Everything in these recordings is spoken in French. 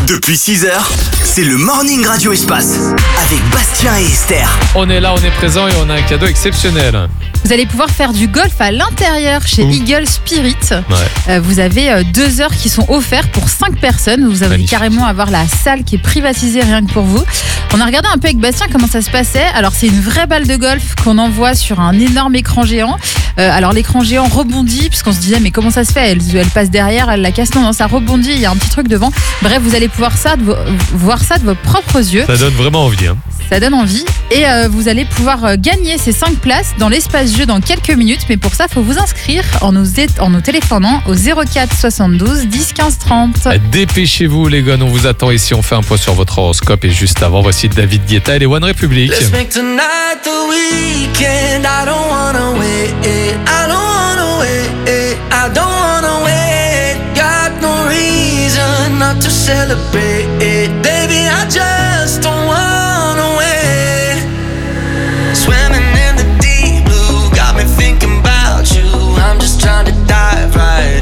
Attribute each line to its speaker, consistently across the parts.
Speaker 1: Depuis 6h, c'est le Morning Radio Espace avec Bastien et Esther.
Speaker 2: On est là, on est présent et on a un cadeau exceptionnel.
Speaker 3: Vous allez pouvoir faire du golf à l'intérieur chez Eagle Spirit.
Speaker 2: Ouais.
Speaker 3: Vous avez 2 heures qui sont offertes pour 5 personnes. Vous allez
Speaker 2: Magnifique.
Speaker 3: carrément avoir la salle qui est privatisée rien que pour vous. On a regardé un peu avec Bastien comment ça se passait. Alors c'est une vraie balle de golf qu'on envoie sur un énorme écran géant. Alors l'écran géant rebondit puisqu'on se disait mais comment ça se fait, elle passe derrière, elle la casse. Non, ça rebondit, il y a un petit truc devant. Bref, vous allez pouvoir voir ça de vos propres yeux.
Speaker 2: Ça donne vraiment envie. Hein.
Speaker 3: Ça donne envie. Et vous allez pouvoir gagner ces 5 places dans l'espace jeu dans quelques minutes. Mais pour ça, il faut vous inscrire en nous téléphonant au 04 72 10 15 30.
Speaker 2: Dépêchez-vous les gars, on vous attend ici. On fait un point sur votre horoscope. Et juste avant, voici David Guetta et les One Republic.
Speaker 4: Let's make tonight the weekend. I don't wanna wait. I don't wanna wait. I don't wanna wait. Got no reason not to celebrate. Baby, I just don't wanna wait. Swimming in the deep blue, got me thinking about you. I'm just trying to dive right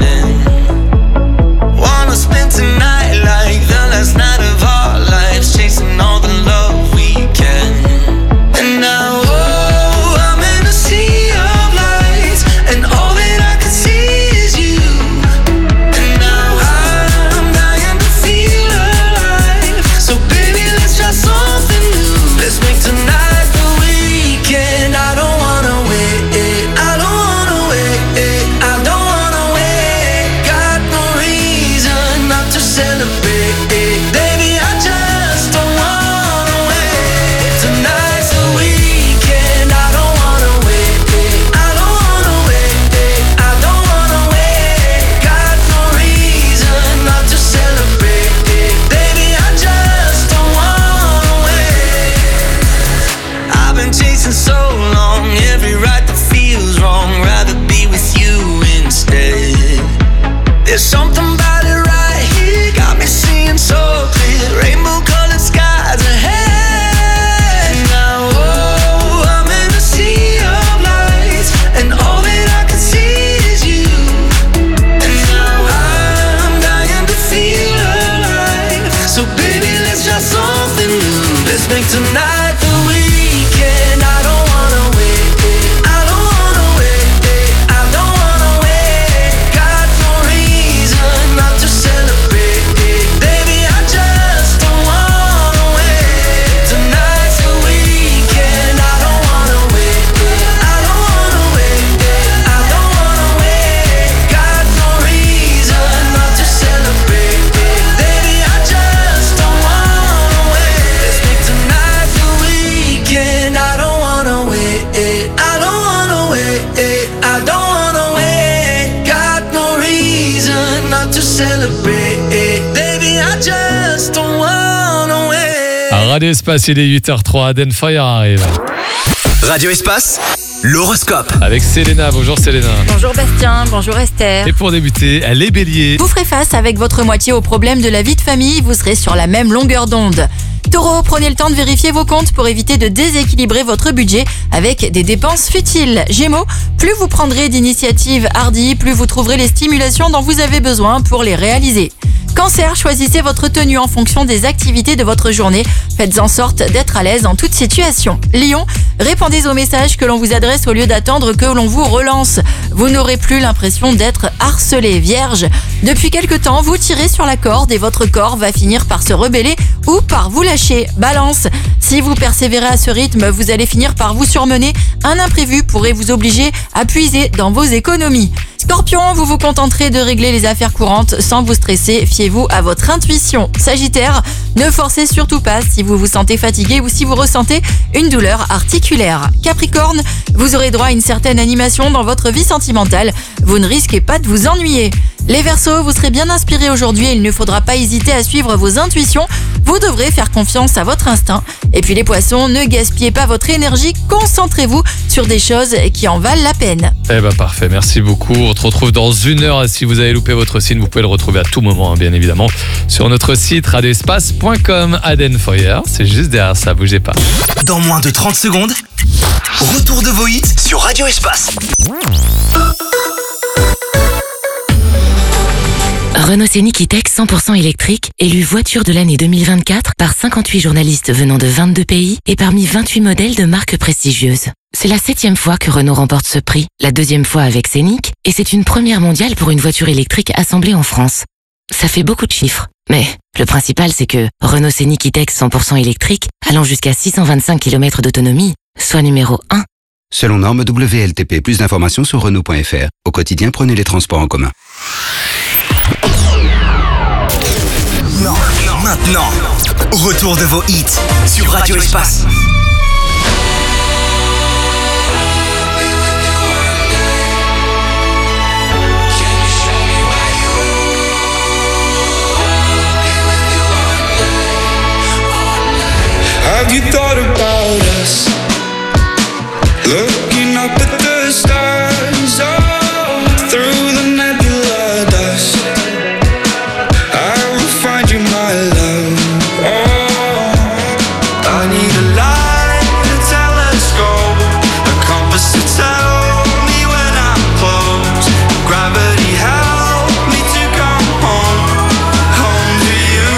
Speaker 4: in. Wanna spend tonight like the last night of our lives, chasing all the love we can. And now, oh, I'm in a sea of lights, and all that I can see is you. And now I'm dying to feel alive. So baby, let's try something new. Let's make tonight the weekend. I don't wanna wait. I don't wanna wait. I don't wanna wait. Got no reason not to celebrate. Baby, I just don't wanna wait. Tonight's the weekend. I don't wanna wait. I don't wanna wait. I don't wanna wait. Got no reason not to celebrate. Baby, I just don't wanna wait. I've been chasing so long, every right that feels wrong. Rather be with you instead. There's something about it right here, got me seeing so clear. Rainbow colored skies ahead. Now, oh, I'm in a sea of lights, and all that I can see is you. And now I'm dying to feel alive. So baby, let's try something new. Let's make tonight the weekend. I don't wanna wait. I don't wanna wait. I don't wanna wait. Got no reason not to celebrate. Baby, I just don't wanna wait. Tonight's the weekend. I don't wanna wait. I don't wanna wait. I don't wanna wait. Got no reason not to celebrate. Baby, I just don't wanna wait. Let's make tonight the weekend. I don't wanna wait. I don't wanna wait. I don't wanna wait. Got no reason not to celebrate. Baby, I just don't wanna wait.
Speaker 2: À Radio Espace, il est 8h03. Aden Fire arrive.
Speaker 1: Radio Espace, l'horoscope.
Speaker 2: Avec Selena. Bonjour Selena.
Speaker 5: Bonjour Bastien, bonjour Esther.
Speaker 2: Et pour débuter, les béliers.
Speaker 5: Vous ferez face avec votre moitié aux problèmes de la vie de famille, vous serez sur la même longueur d'onde. Taureau, prenez le temps de vérifier vos comptes pour éviter de déséquilibrer votre budget avec des dépenses futiles. Gémeaux, plus vous prendrez d'initiatives hardies, plus vous trouverez les stimulations dont vous avez besoin pour les réaliser. Cancer, choisissez votre tenue en fonction des activités de votre journée. Faites en sorte d'être à l'aise en toute situation. Lion, répondez aux messages que l'on vous adresse au lieu d'attendre que l'on vous relance. Vous n'aurez plus l'impression d'être harcelé. Vierge, depuis quelque temps, vous tirez sur la corde et votre corps va finir par se rebeller ou par vous lâcher. Balance, si vous persévérez à ce rythme, vous allez finir par vous surmener. Un imprévu pourrait vous obliger à puiser dans vos économies. Scorpion, vous vous contenterez de régler les affaires courantes sans vous stresser, fiez-vous à votre intuition. Sagittaire, ne forcez surtout pas si vous vous sentez fatigué ou si vous ressentez une douleur articulaire. Capricorne, vous aurez droit à une certaine animation dans votre vie sentimentale, vous ne risquez pas de vous ennuyer. Les Verseaux, vous serez bien inspirés aujourd'hui et il ne faudra pas hésiter à suivre vos intuitions, vous devrez faire confiance à votre instinct. Et puis les Poissons, ne gaspillez pas votre énergie, concentrez-vous sur des choses qui en valent la peine.
Speaker 2: Eh ben parfait, merci beaucoup. On se retrouve dans 1 heure. Si vous avez loupé votre signe, vous pouvez le retrouver à tout moment, bien évidemment, sur notre site radioespace.com. Aden Fire, c'est juste derrière ça, bougez pas.
Speaker 1: Dans moins de 30 secondes, retour de vos hits sur Radio Espace.
Speaker 6: Renault Scénic E-Tech 100% électrique, élu voiture de l'année 2024 par 58 journalistes venant de 22 pays et parmi 28 modèles de marques prestigieuses. C'est la 7e fois que Renault remporte ce prix, la 2e fois avec Scénic, et c'est une première mondiale pour une voiture électrique assemblée en France. Ça fait beaucoup de chiffres, mais le principal c'est que Renault Scénic E-Tech 100% électrique, allant jusqu'à 625 km d'autonomie, soit numéro 1.
Speaker 7: Selon norme WLTP, plus d'informations sur Renault.fr. Au quotidien, prenez les transports en commun.
Speaker 1: Maintenant, retour de vos hits sur Radio Espace.
Speaker 8: Have you thought about us? Looking up at the stars, oh, through the nebula dust. I will find you, my love. Oh, I need a light, a telescope, a compass to tell me when I'm close. Gravity help me to come home, home to you.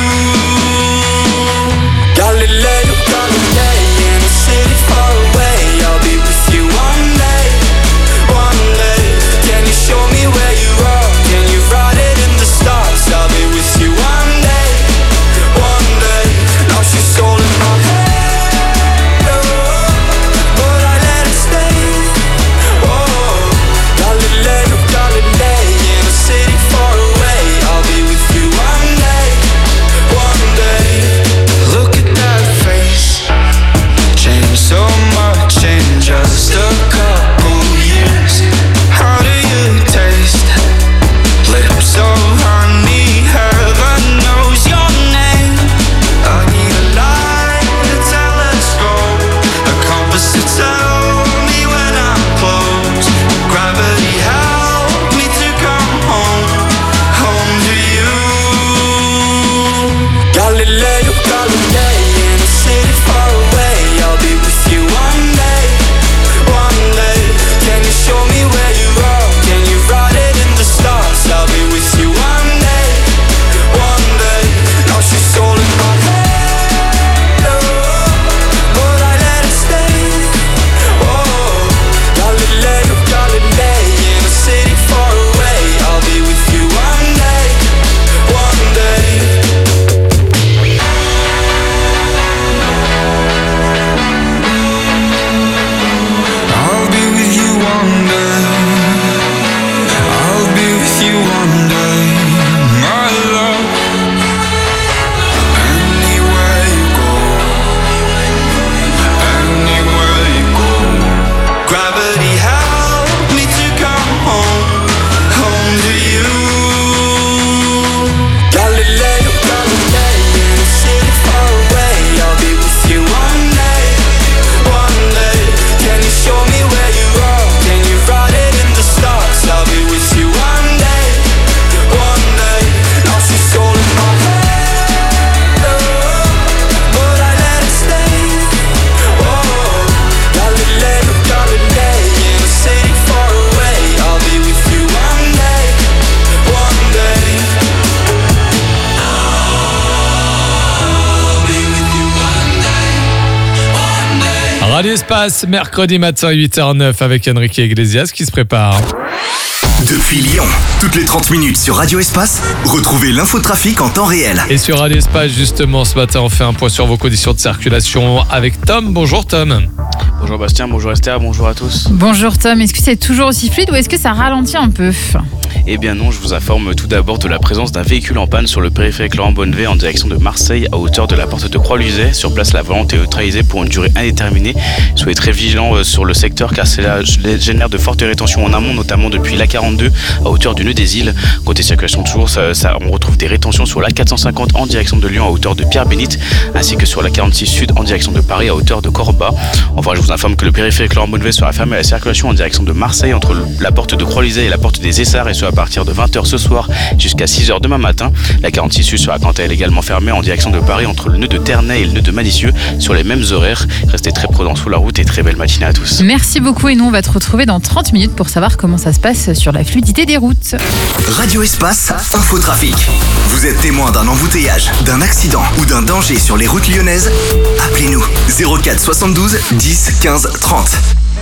Speaker 8: Galileo, Galilei, in a city far away. I'll be with you one day, one day. Can you show me where you are? Can you write it in the stars? I'll be with you one day, one day. Now she's all in my head, oh, but I let it stay. Oh, Galileo, Galilei, in a city far away. I'll be with you one day, one day. Look at that face, changed so much in just a couple years. How do you taste? Lips of honey, heaven knows your name. I need a light, a telescope, a compass to tell me when I'm close. Gravity help me to come home, home to you. Galileo, Galilei, in a city far away. I'll be with you one day, one day. Can you show me where you are? Can you write it in the stars? I'll be with you one day, one day. Now she's all in my head, oh, but I let it stay. Oh, Galileo, Galilei, in a city far away. I'll be with you one day, one day. I'll be with you one day. I'll be with you one day, my love. Anywhere you go, anywhere you go. Gravity help me to come home, home to you. Galileo, Galilei, in a city far away. I'll be with you one day, one day. Can you show me where you are? Can you write it in the stars? I'll be with you one day, one day. Now she's all in my head, oh, but I let it stay. Oh, Galileo, Galilei, in a city far away. I'll be with you one day, one day. I'll be with you one day, one day.
Speaker 2: Radio Espace, mercredi matin 8h09 avec Enrique Iglesias qui se prépare.
Speaker 1: Depuis Lyon, toutes les 30 minutes sur Radio Espace, retrouvez l'infotrafic en temps réel.
Speaker 2: Et sur Radio Espace, justement, ce matin, on fait un point sur vos conditions de circulation avec Tom. Bonjour Tom.
Speaker 9: Bonjour Bastien, bonjour Esther, bonjour à tous.
Speaker 3: Bonjour Tom, est-ce que c'est toujours aussi fluide ou est-ce que ça ralentit un peu?
Speaker 9: Eh bien non, je vous informe tout d'abord de la présence d'un véhicule en panne sur le périphérique Laurent-Bonnevet en direction de Marseille à hauteur de la porte de Croix-Luzet. Sur place, la volonté est neutralisée pour une durée indéterminée. Soyez très vigilants sur le secteur car cela génère de fortes rétentions en amont, notamment depuis l'A42 à hauteur du nœud des îles. Côté circulation toujours, on retrouve des rétentions sur l'A450 en direction de Lyon à hauteur de Pierre-Bénite ainsi que sur l'A46 Sud en direction de Paris à hauteur de Corba. Enfin, Enfin, je vous informe que le périphérique Laurent Bonnevet sera fermé à la circulation en direction de Marseille entre la porte de Croix-Luzet et la porte des Essarts, et ce à partir de 20h ce soir jusqu'à 6h demain matin. La 46 Sud sera quant à elle également fermée en direction de Paris entre le nœud de Ternay et le nœud de Malicieux sur les mêmes horaires. Restez très prudents sur la route et très belle matinée à tous.
Speaker 3: Merci beaucoup et nous on va te retrouver dans 30 minutes pour savoir comment ça se passe sur la fluidité des routes.
Speaker 1: Radio Espace, infotrafic. Vous êtes témoin d'un embouteillage, d'un accident ou d'un danger sur les routes lyonnaises? Appelez-nous 04 72 10 15 30.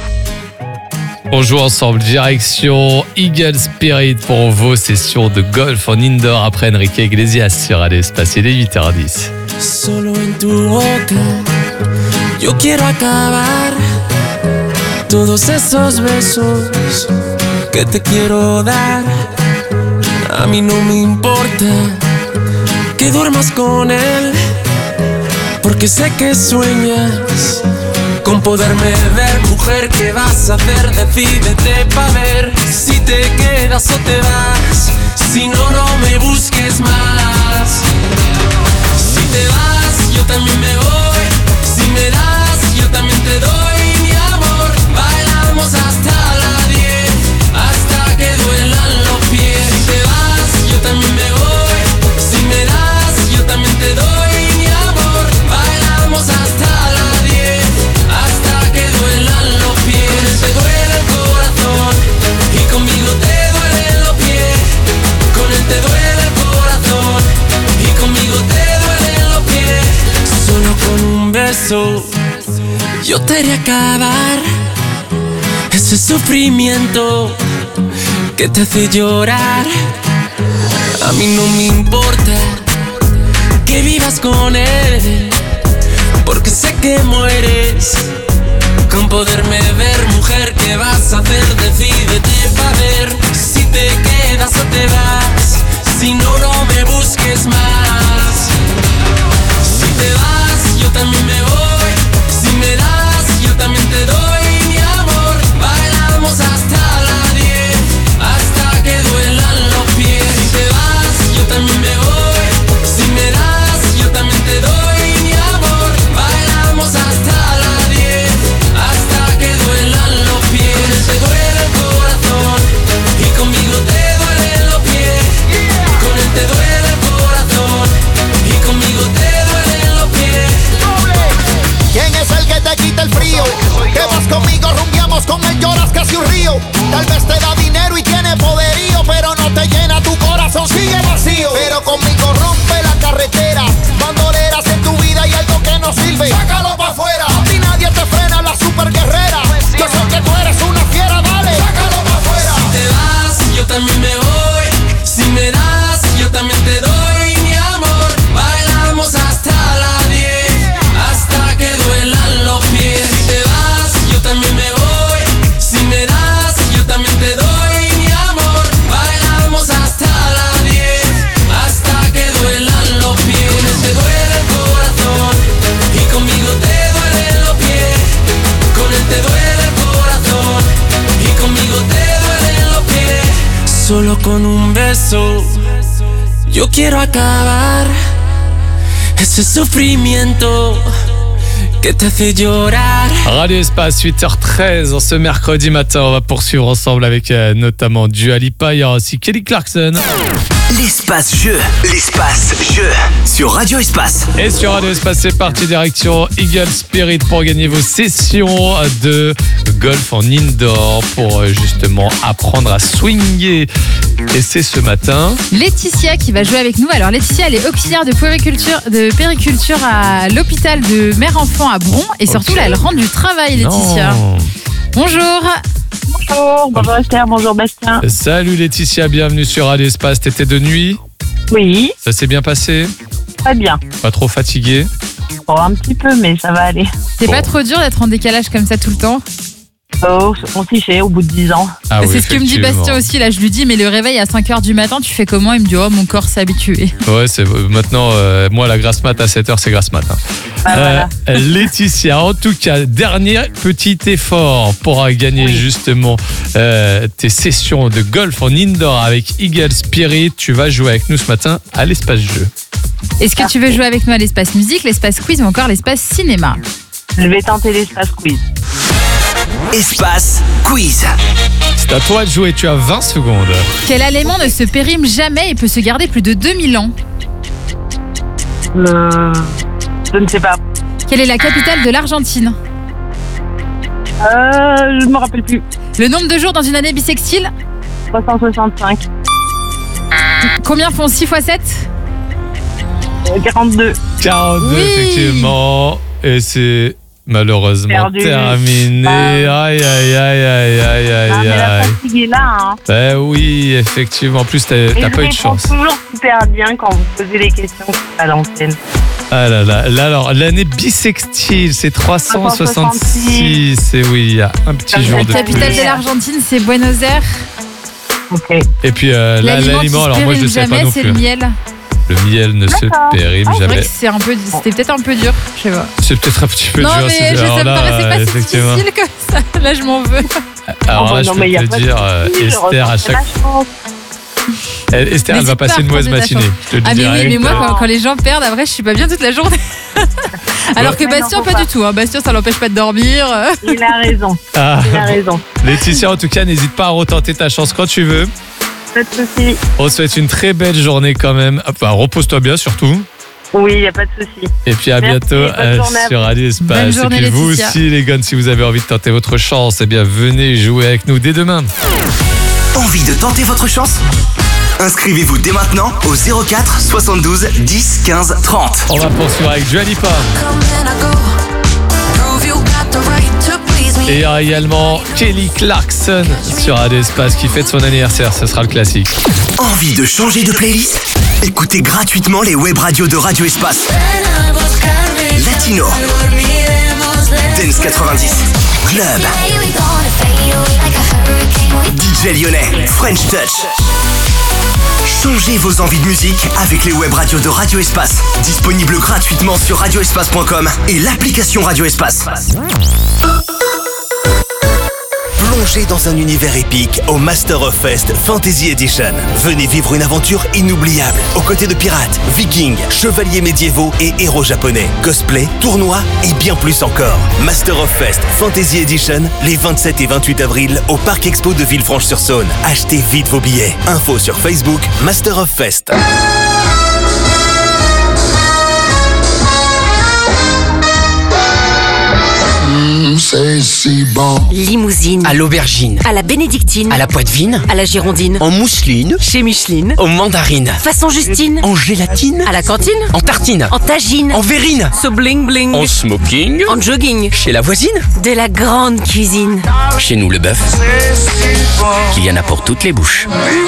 Speaker 2: On joue ensemble, direction Eagle Spirit pour vos sessions de golf en indoor après Enrique Iglesias sur Radio Espace. Il est 8h10.
Speaker 10: Solo en tu boca, yo quiero acabar todos esos besos que te quiero dar. A mí no me importa que duermas con él, porque sé que sueñas con poderme ver. Mujer, ¿qué vas a hacer? Decídete pa' ver si te quedas o te vas. Si no, no me busques más. Si te vas, yo también me voy. Si me das, yo también te doy mi amor. Bailamos hasta las 10, hasta que duelan los pies. Si te vas, yo también me voy. Si me das, yo también te doy mi amor. Bailamos hasta las 10, hasta que duelan los pies. Te duele el corazón y conmigo te duelen los pies. Con él te duele el corazón y conmigo te duelen los pies. Solo con un beso yo te haré acabar ese sufrimiento que te hace llorar. A mí no me importa que vivas con él, porque sé que mueres con poderme ver. Mujer, ¿qué vas a hacer? Decídete pa' ver si te quedas o te vas. Si no, no me busques más. Si te vas, yo también me voy. Si me das, yo también te doy mi amor. Bailamos hasta las 10, hasta que duelan los pies. Si te vas, yo también me voy. Si me das, yo también te doy mi amor. Bailamos hasta las 10, hasta que duelan los pies. Te duele el corazón y conmigo te duelen los pies. Con él te duele el corazón y conmigo te duelen los pies.
Speaker 11: ¿Quién es el que te quita el frío? Que vas conmigo, rumbiamos, con él lloras casi un río. Tal vez te da dinero y tiene poderío, pero no te llena tu corazón, sigue vacío. Pero conmigo rompe la carretera, bandoleras en tu vida y algo que no sirve, sácalo pa' afuera. A ti nadie te frena, la super guerrera. Yo sé que tú eres una fiera, dale, sácalo pa' afuera.
Speaker 10: Si te vas, yo también me voy. Si me das, yo también te doy mi amor. Bailamos hasta las 10, hasta que duelan los pies. Si te vas, yo también me voy. Si me das, yo también te doy mi amor. Bailamos hasta las 10, hasta que duelan los pies. Con él te duele el corazón y conmigo te duelen los pies. Con él te duele el corazón y conmigo te duelen los pies. Solo con un beso yo quiero acabar ese sufrimiento que te hace llorar.
Speaker 2: Radio Espace, 8h13 en ce mercredi matin. On va poursuivre ensemble avec notamment Dua Lipa. Il y aura aussi Kelly Clarkson.
Speaker 1: L'espace jeu. L'espace jeu. Sur Radio Espace.
Speaker 2: Et sur Radio Espace, c'est parti, direction Eagle Spirit pour gagner vos sessions de golf en indoor pour justement apprendre à swinguer. Et c'est ce matin
Speaker 3: Laetitia qui va jouer avec nous. Alors Laetitia, elle est auxiliaire de périculture à l'hôpital de mère-enfant à Bron. Et surtout, là, elle rentre du travail, Laetitia.
Speaker 2: Non.
Speaker 3: Bonjour.
Speaker 12: Bonjour Esther, bonjour Bastien.
Speaker 2: Salut Laetitia, bienvenue sur Radio Espace. T'étais de nuit?
Speaker 12: Oui.
Speaker 2: Ça s'est bien passé?
Speaker 12: Très bien.
Speaker 2: Pas trop fatigué?
Speaker 12: Bon, un petit peu, mais ça va aller.
Speaker 3: C'est pas trop dur d'être en décalage comme ça tout le temps?
Speaker 12: Oh, on s'y fait au bout de 10 ans.
Speaker 2: Ah oui,
Speaker 3: c'est ce que me dit Bastien aussi. Là, je lui dis, mais le réveil à 5h du matin, tu fais comment? Il me dit, oh, mon corps s'est habitué.
Speaker 2: Ouais, c'est maintenant, moi, la grasse mat à 7h, c'est grasse mat.
Speaker 12: Voilà.
Speaker 2: Laetitia, en tout cas, dernier petit effort pour gagner justement tes sessions de golf en indoor avec Eagle Spirit. Tu vas jouer avec nous ce matin à l'espace jeu.
Speaker 3: Est-ce que tu veux jouer avec nous à l'espace musique, l'espace quiz ou encore l'espace cinéma?
Speaker 12: Je vais tenter l'espace quiz.
Speaker 1: Espace quiz.
Speaker 2: C'est à toi de jouer, tu as 20 secondes.
Speaker 3: Quel aliment ne se périme jamais et peut se garder plus de 2000 ans?
Speaker 12: Je ne sais pas.
Speaker 3: Quelle est la capitale de l'Argentine?
Speaker 12: Je me rappelle plus.
Speaker 3: Le nombre de jours dans une année bissextile?
Speaker 12: 365.
Speaker 3: Combien font 6 x 7?
Speaker 12: 42.
Speaker 2: 42,
Speaker 3: Oui.
Speaker 2: effectivement. Et c'est malheureusement
Speaker 12: Perdu.
Speaker 2: terminé. Aïe, aïe, aïe, aïe, aïe,
Speaker 12: Ah, mais la
Speaker 2: aïe, aïe.
Speaker 12: fatigue est là, hein.
Speaker 2: Ben oui, effectivement. En plus,
Speaker 12: Et
Speaker 2: t'as
Speaker 12: je
Speaker 2: pas eu de
Speaker 12: réponds
Speaker 2: chance.
Speaker 12: toujours super bien quand vous posez les questions à l'antenne.
Speaker 2: Ah là là. Là, alors, l'année bissextile, c'est 366. Et oui, il y a un petit jour
Speaker 3: La
Speaker 2: de
Speaker 3: capitale
Speaker 2: plus.
Speaker 3: de l'Argentine, c'est Buenos Aires.
Speaker 12: Ok.
Speaker 2: Et puis, là,
Speaker 3: L'aliment qui
Speaker 2: l'aliment,
Speaker 3: se
Speaker 2: alors moi, je
Speaker 3: périme
Speaker 2: ne sais pas
Speaker 3: jamais,
Speaker 2: non
Speaker 3: c'est
Speaker 2: plus.
Speaker 3: le miel.
Speaker 2: Le miel ne se
Speaker 12: D'accord.
Speaker 2: périme
Speaker 3: C'est vrai
Speaker 2: jamais.
Speaker 3: que c'était peut-être un peu dur, je sais pas.
Speaker 2: C'est peut-être un petit peu
Speaker 3: Non,
Speaker 2: dur.
Speaker 3: mais ça me paraissait pas si
Speaker 2: effectivement.
Speaker 3: difficile que ça. Là, je m'en veux.
Speaker 2: Alors là,
Speaker 12: non,
Speaker 2: je
Speaker 12: mais y a
Speaker 2: peux te
Speaker 12: pas de
Speaker 2: dire,
Speaker 12: souci, je
Speaker 2: Esther, à
Speaker 12: retenterai
Speaker 2: chaque
Speaker 12: ma chance.
Speaker 2: Esther, elle va
Speaker 3: N'hésite pas
Speaker 2: passer
Speaker 3: à
Speaker 2: une mauvaise
Speaker 3: retenter ta
Speaker 2: matinée.
Speaker 3: chance.
Speaker 2: Je te le
Speaker 3: Ah,
Speaker 2: dis
Speaker 3: mais oui,
Speaker 2: rien
Speaker 3: mais
Speaker 2: que
Speaker 3: moi,
Speaker 2: ça.
Speaker 3: quand les gens perdent, après, je suis pas bien toute la journée. Alors que
Speaker 12: Ouais, non,
Speaker 3: Bastien,
Speaker 12: faut
Speaker 3: pas
Speaker 12: pas.
Speaker 3: du tout. Hein. Bastien, ça l'empêche pas de dormir.
Speaker 12: Il a raison.
Speaker 2: Ah.
Speaker 12: Il a raison.
Speaker 2: Laetitia, en tout cas, n'hésite pas à retenter ta chance quand tu veux.
Speaker 12: Pas de souci.
Speaker 2: On te souhaite une très belle journée quand même. Enfin, repose-toi bien surtout.
Speaker 12: Oui, il n'y a pas de souci.
Speaker 2: Et puis à
Speaker 12: Merci,
Speaker 2: bientôt
Speaker 12: bonne journée à
Speaker 2: sur
Speaker 12: vous.
Speaker 2: Radio
Speaker 3: Bonne
Speaker 2: Espace. Et
Speaker 3: journée,
Speaker 2: puis vous
Speaker 3: Laetitia.
Speaker 2: aussi, les gars, si vous avez envie de tenter votre chance, eh bien venez jouer avec nous dès demain.
Speaker 1: Envie de tenter votre chance? Inscrivez-vous dès maintenant au 04 72 10 15 30.
Speaker 2: On va poursuivre avec Dua Lipa. Et il y a également Kelly Clarkson sur Radio Espace qui fête son anniversaire. Ce sera le classique.
Speaker 1: Envie de changer de playlist? Écoutez gratuitement les web radios de Radio Espace. Latino, Dance 90, Club, DJ lyonnais, French Touch. Changez vos envies de musique avec les web radios de Radio Espace. Disponibles gratuitement sur radioespace.com et l'application Radio Espace. Plongez dans un univers épique au Master of Fest Fantasy Edition. Venez vivre une aventure inoubliable aux côtés de pirates, vikings, chevaliers médiévaux et héros japonais. Cosplay, tournois et bien plus encore. Master of Fest Fantasy Edition les 27 et 28 avril au Parc Expo de Villefranche-sur-Saône. Achetez vite vos billets. Info sur Facebook Master of Fest.
Speaker 13: Limousine.
Speaker 14: À l'aubergine.
Speaker 13: À la bénédictine.
Speaker 14: À la poitvine.
Speaker 13: À la girondine.
Speaker 14: En mousseline.
Speaker 13: Chez Micheline.
Speaker 14: Aux mandarines.
Speaker 13: Façon Justine.
Speaker 14: En gélatine.
Speaker 13: À la cantine.
Speaker 14: En tartine.
Speaker 13: En tagine.
Speaker 14: En verrine.
Speaker 13: So bling bling.
Speaker 14: En smoking.
Speaker 13: En jogging.
Speaker 14: Chez la voisine.
Speaker 13: De la grande cuisine.
Speaker 14: Chez nous, le bœuf. Il y en a pour toutes les bouches.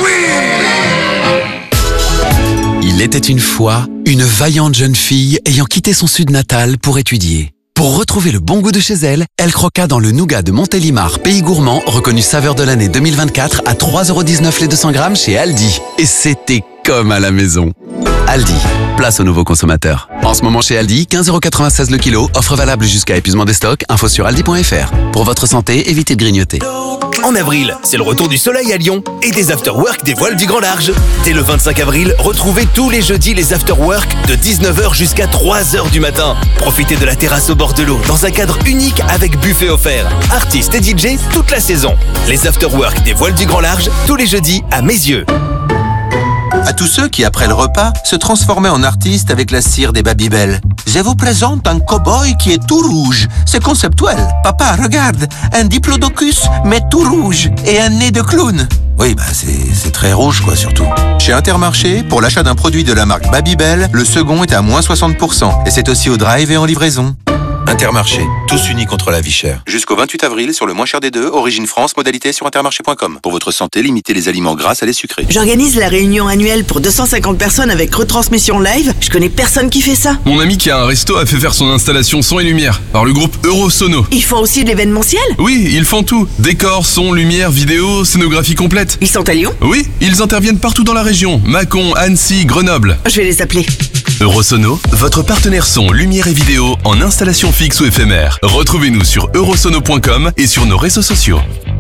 Speaker 15: Il était une fois une vaillante jeune fille ayant quitté son sud natal pour étudier. Pour retrouver le bon goût de chez elle, elle croqua dans le nougat de Montélimar, pays gourmand, reconnu saveur de l'année 2024 à 3,19€ les 200 grammes chez Aldi. Et c'était comme à la maison. Aldi, place aux nouveaux consommateurs. En ce moment chez Aldi, 15,96€ le kilo, offre valable jusqu'à épuisement des stocks, info sur aldi.fr. Pour votre santé, évitez de grignoter.
Speaker 1: En avril, c'est le retour du soleil à Lyon et des after-work des voiles du Grand Large. Dès le 25 avril, retrouvez tous les jeudis les after-work de 19h jusqu'à 3h du matin. Profitez de la terrasse au bord de l'eau dans un cadre unique avec buffet offert. Artistes et DJ toute la saison. Les after-work des voiles du Grand Large, tous les jeudis à Mézieux.
Speaker 16: À tous ceux qui, après le repas, se transformaient en artistes avec la cire des Babybel. Je vous présente un cow-boy qui est tout rouge. C'est conceptuel. Papa, regarde, un diplodocus, mais tout rouge, et un nez de clown. Oui, c'est très rouge, quoi, surtout. Chez Intermarché, pour l'achat d'un produit de la marque Babybel, le second est à moins 60%. Et c'est aussi au drive et en livraison. Intermarché, tous unis contre la vie chère. Jusqu'au 28 avril, sur le moins cher des deux, Origine France, modalité sur intermarché.com. Pour votre santé, limitez les aliments gras à les sucrés.
Speaker 17: J'organise la réunion annuelle pour 250 personnes avec retransmission live. Je connais personne qui fait ça.
Speaker 18: Mon ami qui a un resto a fait faire son installation son et lumière par le groupe Eurosono.
Speaker 17: Ils font aussi de l'événementiel?
Speaker 18: Oui, ils font tout. Décor, son, lumière, vidéo, scénographie complète.
Speaker 17: Ils sont à Lyon?
Speaker 18: Oui, ils interviennent partout dans la région. Mâcon, Annecy, Grenoble.
Speaker 17: Je vais les appeler.
Speaker 18: Eurosono, votre partenaire son, lumière et vidéo en installation fixe ou éphémère. Retrouvez-nous sur eurosono.com et sur nos réseaux sociaux.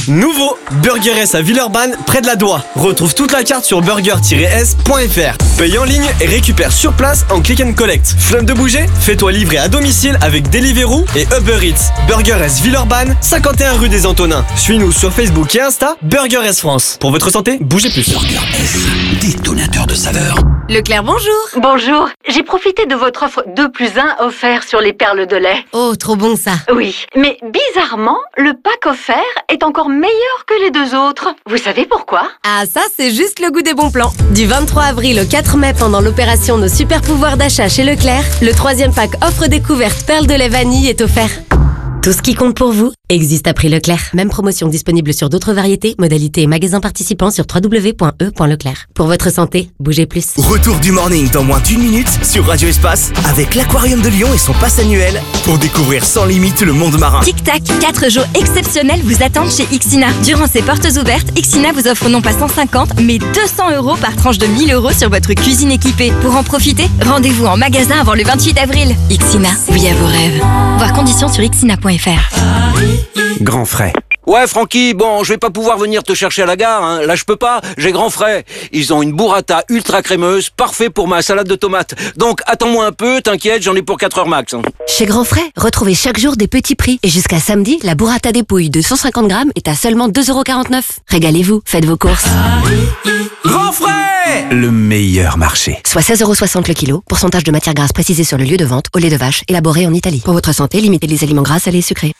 Speaker 19: Nouveau, Burger S à Villeurbanne, près de la Doua. Retrouve toute la carte sur burger-s.fr. Paye en ligne et récupère sur place en click and collect. Flemme de bouger? Fais-toi livrer à domicile avec Deliveroo et Uber Eats. Burger S Villeurbanne, 51 rue des Antonins. Suis-nous sur Facebook et Insta, Burger S France. Pour votre santé, bougez plus.
Speaker 14: Burger S, détonateur de saveur.
Speaker 13: Leclerc, bonjour.
Speaker 20: Bonjour, j'ai profité de votre offre 2+1 offert sur les perles de lait.
Speaker 13: Oh, trop bon ça.
Speaker 20: Oui, mais bizarrement, le pack offert est encore meilleur que les deux autres. Vous savez pourquoi?
Speaker 13: Ah, ça, c'est juste le goût des bons plans. Du 23 avril au 4 mai, pendant l'opération Nos super pouvoirs d'achat chez Leclerc, le 3e pack offre découverte perles de lait vanille est offert. Tout ce qui compte pour vous existe à prix Leclerc. Même promotion disponible sur d'autres variétés, modalités et magasins participants sur www.e.leclerc. Pour votre santé, bougez plus.
Speaker 1: Retour du morning dans moins d'1 minute sur Radio Espace avec l'Aquarium de Lyon et son pass annuel pour découvrir sans limite le monde marin.
Speaker 21: Tic Tac, 4 jours exceptionnels vous attendent chez Ixina. Durant ces portes ouvertes, Ixina vous offre non pas 150 mais 200 € par tranche de 1000 € sur votre cuisine équipée. Pour en profiter, rendez-vous en magasin avant le 28 avril. Ixina, oui à vos rêves. Voir conditions sur ixina.fr.
Speaker 14: Grand frais. Ouais, Francky, bon, je vais pas pouvoir venir te chercher à la gare, hein. Là, je peux pas, j'ai Grand Frais. Ils ont une burrata ultra crémeuse, parfait pour ma salade de tomates. Donc, attends-moi un peu, t'inquiète, j'en ai pour 4 heures max. Hein.
Speaker 13: Chez Grand Frais, retrouvez chaque jour des petits prix. Et jusqu'à samedi, la burrata dépouille de 150 grammes est à seulement 2,49 €. Régalez-vous, faites vos courses.
Speaker 14: Grand Frais, le meilleur marché.
Speaker 13: Soit 16,60 € le kilo, pourcentage de matière grasse précisé sur le lieu de vente, au lait de vache, élaboré en Italie. Pour votre santé, limitez les aliments gras, salés et sucrés.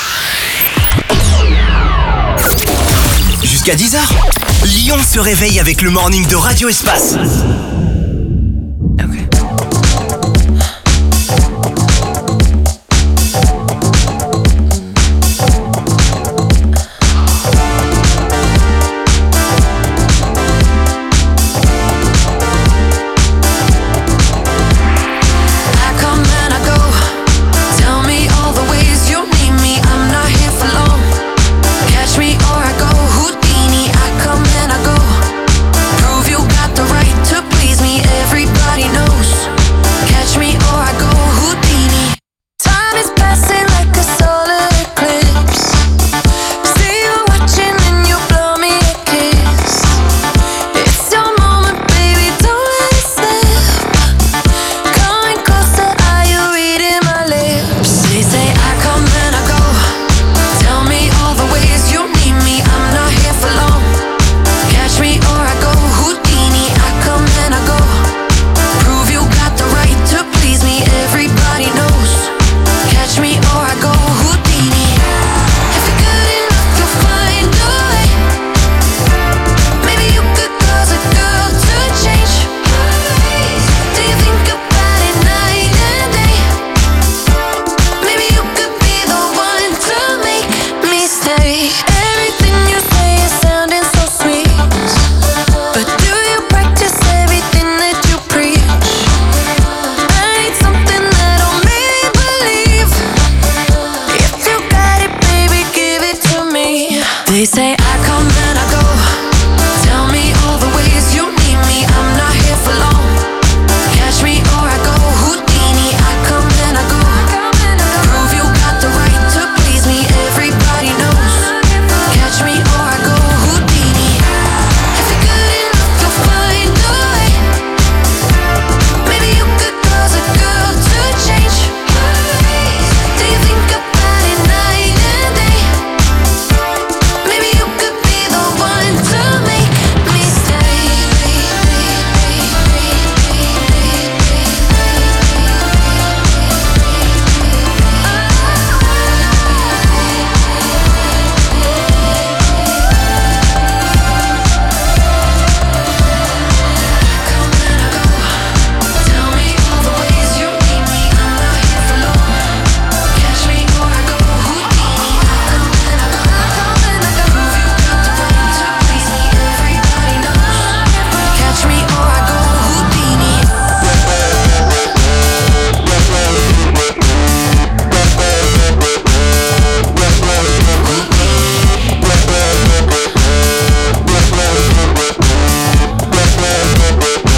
Speaker 1: Jusqu'à 10h, Lyon se réveille avec le morning de Radio Espace.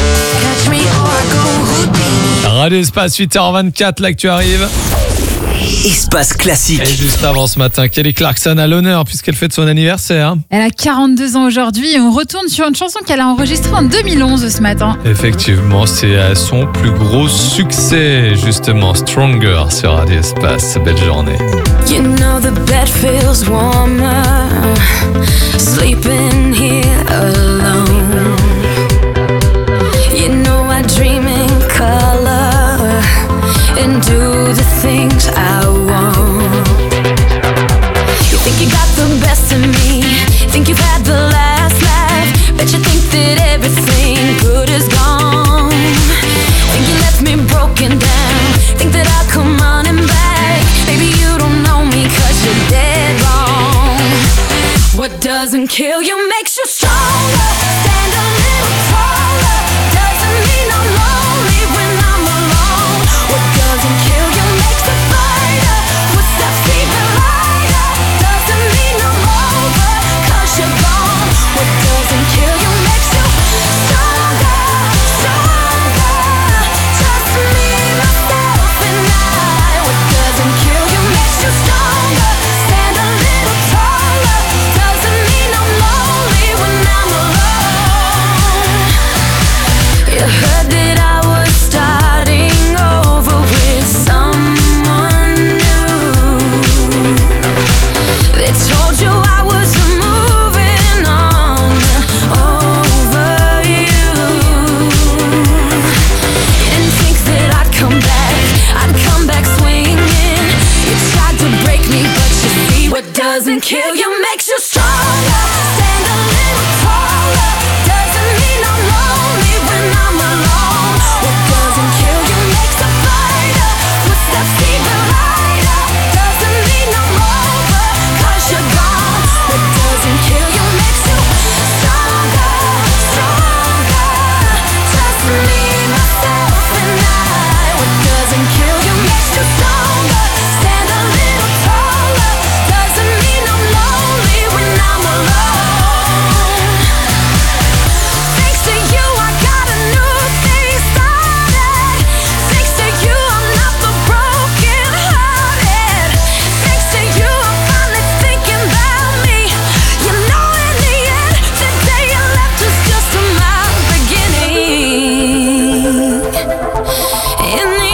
Speaker 2: Radio Espace, 8h24, l'actu arrive.
Speaker 1: Espace Classique.
Speaker 2: Et juste avant ce matin, Kelly Clarkson a l'honneur puisqu'elle fête son anniversaire.
Speaker 3: Elle a 42 ans aujourd'hui et on retourne sur une chanson qu'elle a enregistrée en 2011 ce matin.
Speaker 2: Effectivement, c'est son plus gros succès, justement, Stronger sur Radio Espace. Belle journée.
Speaker 10: You know the bed feels warmer, sleeping here alone. You know I dream in color and do the things I want. You think you got the best of me, think you've had the last laugh, bet you think that everything good is gone. Think you left me broken down, think that I'll come running back. Baby, you don't know me 'cause you're dead wrong. What doesn't kill you makes you stronger. Stand a little taller. Doesn't mean I'm lonely when I'm alone. What doesn't kill you makes a fighter. Footsteps even lighter. Doesn't mean I'm over 'cause you're gone. What doesn't kill you makes you stronger, stronger. Just me, myself and I. What doesn't kill you makes you stronger. Stand a little taller. Doesn't mean I'm lonely when I'm alone. You heard that I was starting over with someone new. They told you I was moving on over you. You didn't think that I'd come back swinging. You tried to break me, but you see what doesn't kill you makes you stronger. Stand a little taller. Doesn't mean I'm lonely when I'm alone. What doesn't kill you makes a fighter. Footsteps even lighter. Doesn't mean I'm over 'cause you're gone. What doesn't kill you makes you stronger, stronger. Just me, myself and I. What doesn't kill you makes you stronger. Stand a little taller. Doesn't mean I'm lonely when I'm alone. Thanks to you, I got a new thing started. Thanks to you, I'm not the broken hearted. Thanks to you, I'm finally thinking about me. You know, in the end, the day you left was just my beginning. In the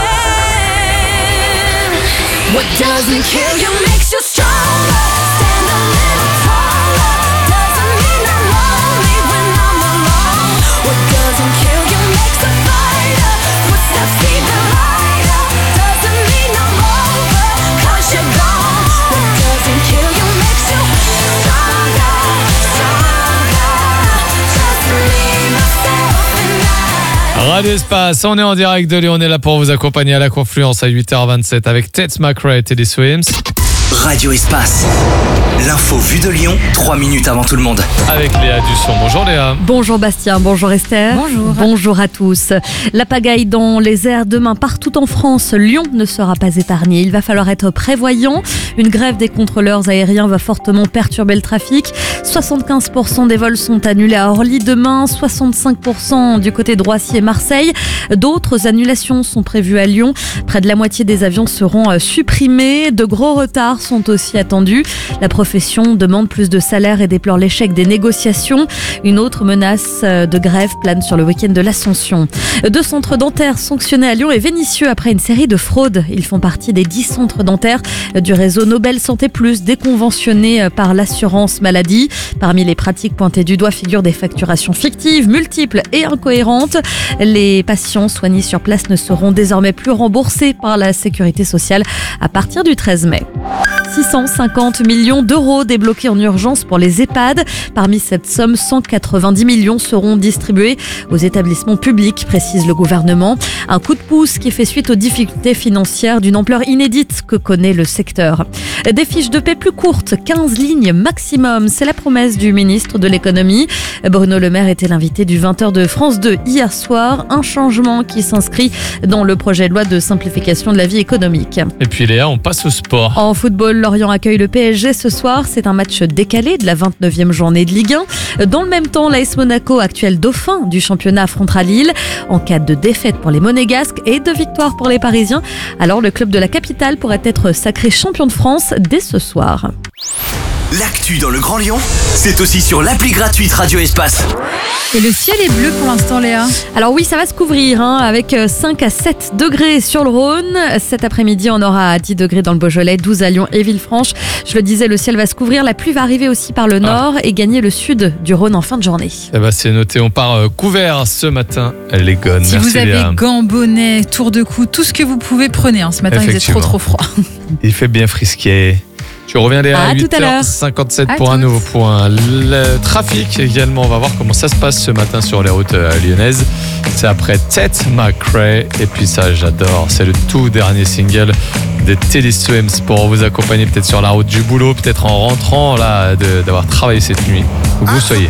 Speaker 10: end, what doesn't kill you makes you stronger. Stand a little taller. Doesn't mean I'm lonely when I'm alone. What doesn't kill you makes a fighter. Footsteps even lighter. Doesn't mean I'm over 'cause you're gone. What doesn't kill you makes you stronger, stronger. Just me, myself and I.
Speaker 2: Radio Espace, on est en direct de Lyon, on est là pour vous accompagner à la confluence à 8h27 avec Tets McRae et les Swims.
Speaker 1: Radio Espace. L'info vue de Lyon, 3 minutes avant tout le monde.
Speaker 2: Avec Léa Dusson. Bonjour Léa.
Speaker 4: Bonjour Bastien, bonjour Esther.
Speaker 3: Bonjour.
Speaker 4: Bonjour à tous. La pagaille dans les airs demain partout en France. Lyon ne sera pas épargné. Il va falloir être prévoyant. Une grève des contrôleurs aériens va fortement perturber le trafic. 75% des vols sont annulés à Orly demain, 65% du côté de Roissy et Marseille. D'autres annulations sont prévues à Lyon. Près de la moitié des avions seront supprimés. De gros retards sont aussi attendus. La profession demande plus de salaire et déplore l'échec des négociations. Une autre menace de grève plane sur le week-end de l'Ascension. 2 centres dentaires sanctionnés à Lyon et Vénissieux après une série de fraudes. Ils font partie des 10 centres dentaires du réseau Nobel Santé Plus, déconventionnés par l'assurance maladie. Parmi les pratiques pointées du doigt figurent des facturations fictives, multiples et incohérentes. Les patients soignés sur place ne seront désormais plus remboursés par la sécurité sociale à partir du 13 mai. 650 millions d'euros débloqués en urgence pour les EHPAD. Parmi cette somme, 190 millions seront distribués aux établissements publics, précise le gouvernement. Un coup de pouce qui fait suite aux difficultés financières d'une ampleur inédite que connaît le secteur. Des fiches de paie plus courtes, 15 lignes maximum. C'est la promesse du ministre de l'économie. Bruno Le Maire était l'invité du 20h de France 2 hier soir. Un changement qui s'inscrit dans le projet de loi de simplification de la vie économique.
Speaker 2: Et puis Léa, on passe au sport.
Speaker 4: En football, Lorient accueille le PSG ce soir. C'est un match décalé de la 29e journée de Ligue 1. Dans le même temps, l'AS Monaco, actuel dauphin du championnat, affrontera Lille. En cas de défaite pour les Monégasques et de victoire pour les Parisiens, alors le club de la capitale pourrait être sacré champion de France dès ce soir.
Speaker 1: L'actu dans le Grand Lyon, c'est aussi sur l'appli gratuite Radio Espace.
Speaker 3: Et le ciel est bleu pour l'instant, Léa.
Speaker 4: Alors oui, ça va se couvrir avec 5 à 7 degrés sur le Rhône. Cet après-midi, on aura 10 degrés dans le Beaujolais, 12 à Lyon et Villefranche. Je le disais, le ciel va se couvrir. La pluie va arriver aussi par le nord et gagner le sud du Rhône en fin de journée.
Speaker 2: Eh ben, c'est noté, on part couvert ce matin, les gones.
Speaker 3: Si
Speaker 2: Merci
Speaker 3: vous avez
Speaker 2: Léa.
Speaker 3: gants, bonnets, tour de cou, tout ce que vous pouvez, prenez. Ce matin, il faisait trop froid.
Speaker 2: Il fait bien frisqué. Tu reviens Léa à
Speaker 4: tout à l'heure.
Speaker 2: 8h57 pour un nouveau point. Le trafic également, on va voir comment ça se passe ce matin sur les routes lyonnaises. C'est après Tate McRae et puis ça j'adore, c'est le tout dernier single de Teddy Swims pour vous accompagner peut-être sur la route du boulot, peut-être en rentrant là d'avoir travaillé cette nuit, où que vous soyez.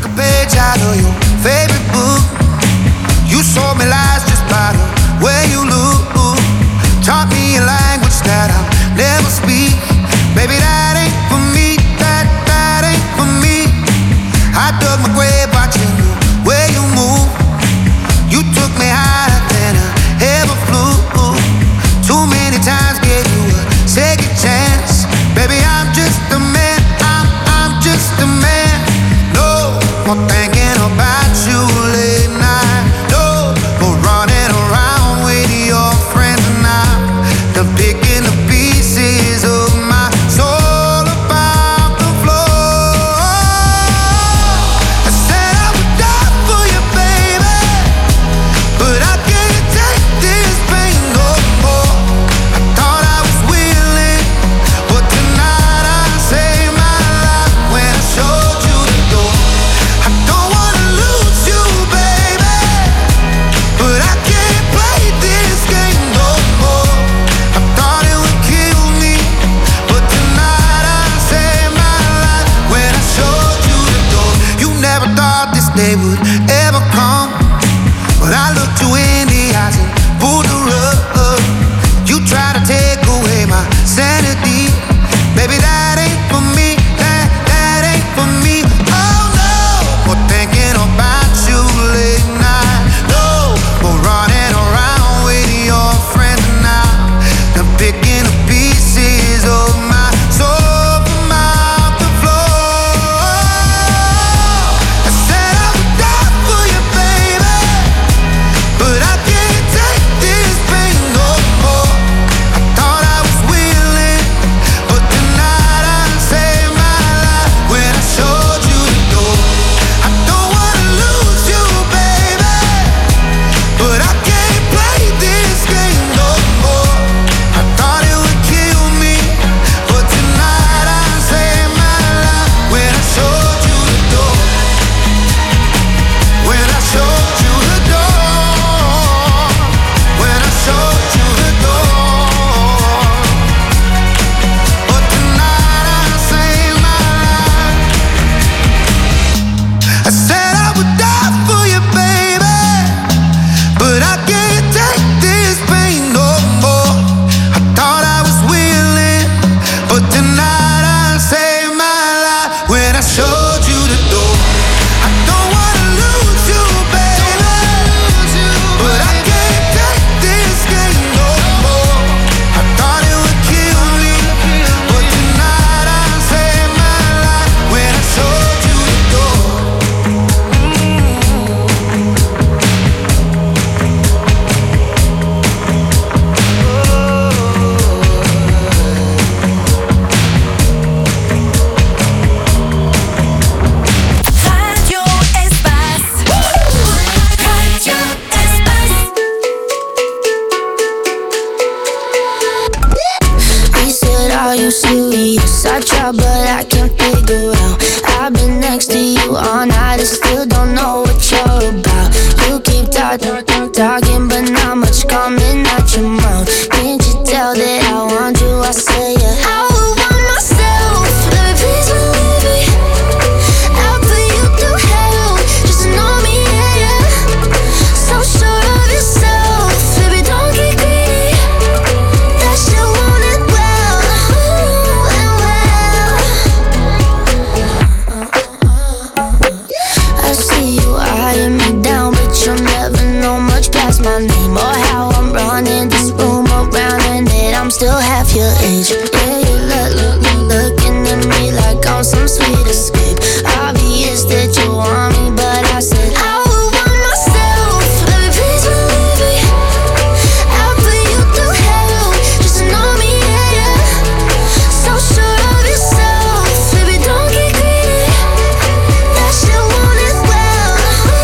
Speaker 11: Baby, that ain't for me, that ain't for me. I dug my grave watching you, where you move. You took me higher than I ever flew. Too many times gave you a second chance. Baby, I'm just a man, I'm just a man. No more thinking about you late night. No more running around with your friends now. Done picking the pieces of my soul about the floor. I said I would die for you, baby, but I can't take this pain no more. I thought I was willing, but tonight I saved my life when I showed you the door. I don't wanna lose you, baby, but I can't play this game no more. I thought it would kill me, but tonight I saved my life when I showed you the door. You never thought this day would ever come, but I looked you in the eyes and pulled the rug. You try to take away my sanity, baby, that ain't for me, that ain't for me. Oh no, more thinking about you late night. No more running around with your friends now. They're picking the pieces of my soul from out the floor. I said I would die for you, baby, but I can't take this pain no more. I thought I was willing, but tonight I saved my life when I showed you the door. I don't wanna lose you, baby, but I can't play this game no more. I thought it would kill me, but tonight I saved my life when I showed you the door. When I showed you the door. When I showed you the door. But tonight I saved my life. I said I would die for you, baby, but I can't take this pain no more. I thought I was willing, but tonight I saved my life when I showed you the door. I don't wanna lose you, baby, but I can't take this game no more. I thought it would kill me, but tonight I saved my life when I showed you the door.
Speaker 8: Radio Espace. Radio Espace.
Speaker 5: He said, are you serious? I try but I can't figure out. I've been next to you all night and still don't know what you're about. You keep talking but not much coming out your mouth. Can't you tell that I want you? I say yeah. I would want myself. Baby, please believe me. I'll put you through hell. Just to know me, yeah, yeah. So sure of yourself. Baby, don't get greedy. That shit want it well. And well. your age. Yeah, you looking at me like I'm some sweet escape. Obvious that you want me, but I said I would want myself. Baby, please believe me. I'll put you through hell just to know me, yeah, yeah. So sure of yourself, baby, don't get greedy. That shit won't as well,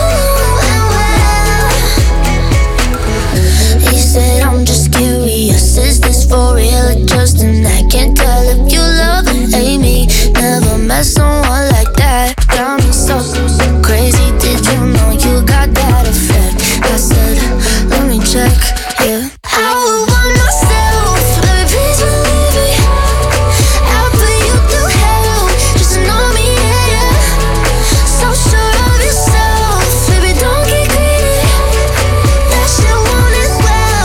Speaker 5: He said I'm just curious, is this for real or just an act? Can't tell if you love or hate me. Never met someone like that. Got me so crazy, did you know you got that effect? I said, let me check, yeah. I would want myself, baby, please believe me. I'll put you through hell just to know me, yeah, yeah. So sure of yourself, baby, don't get greedy. That shit won't as well,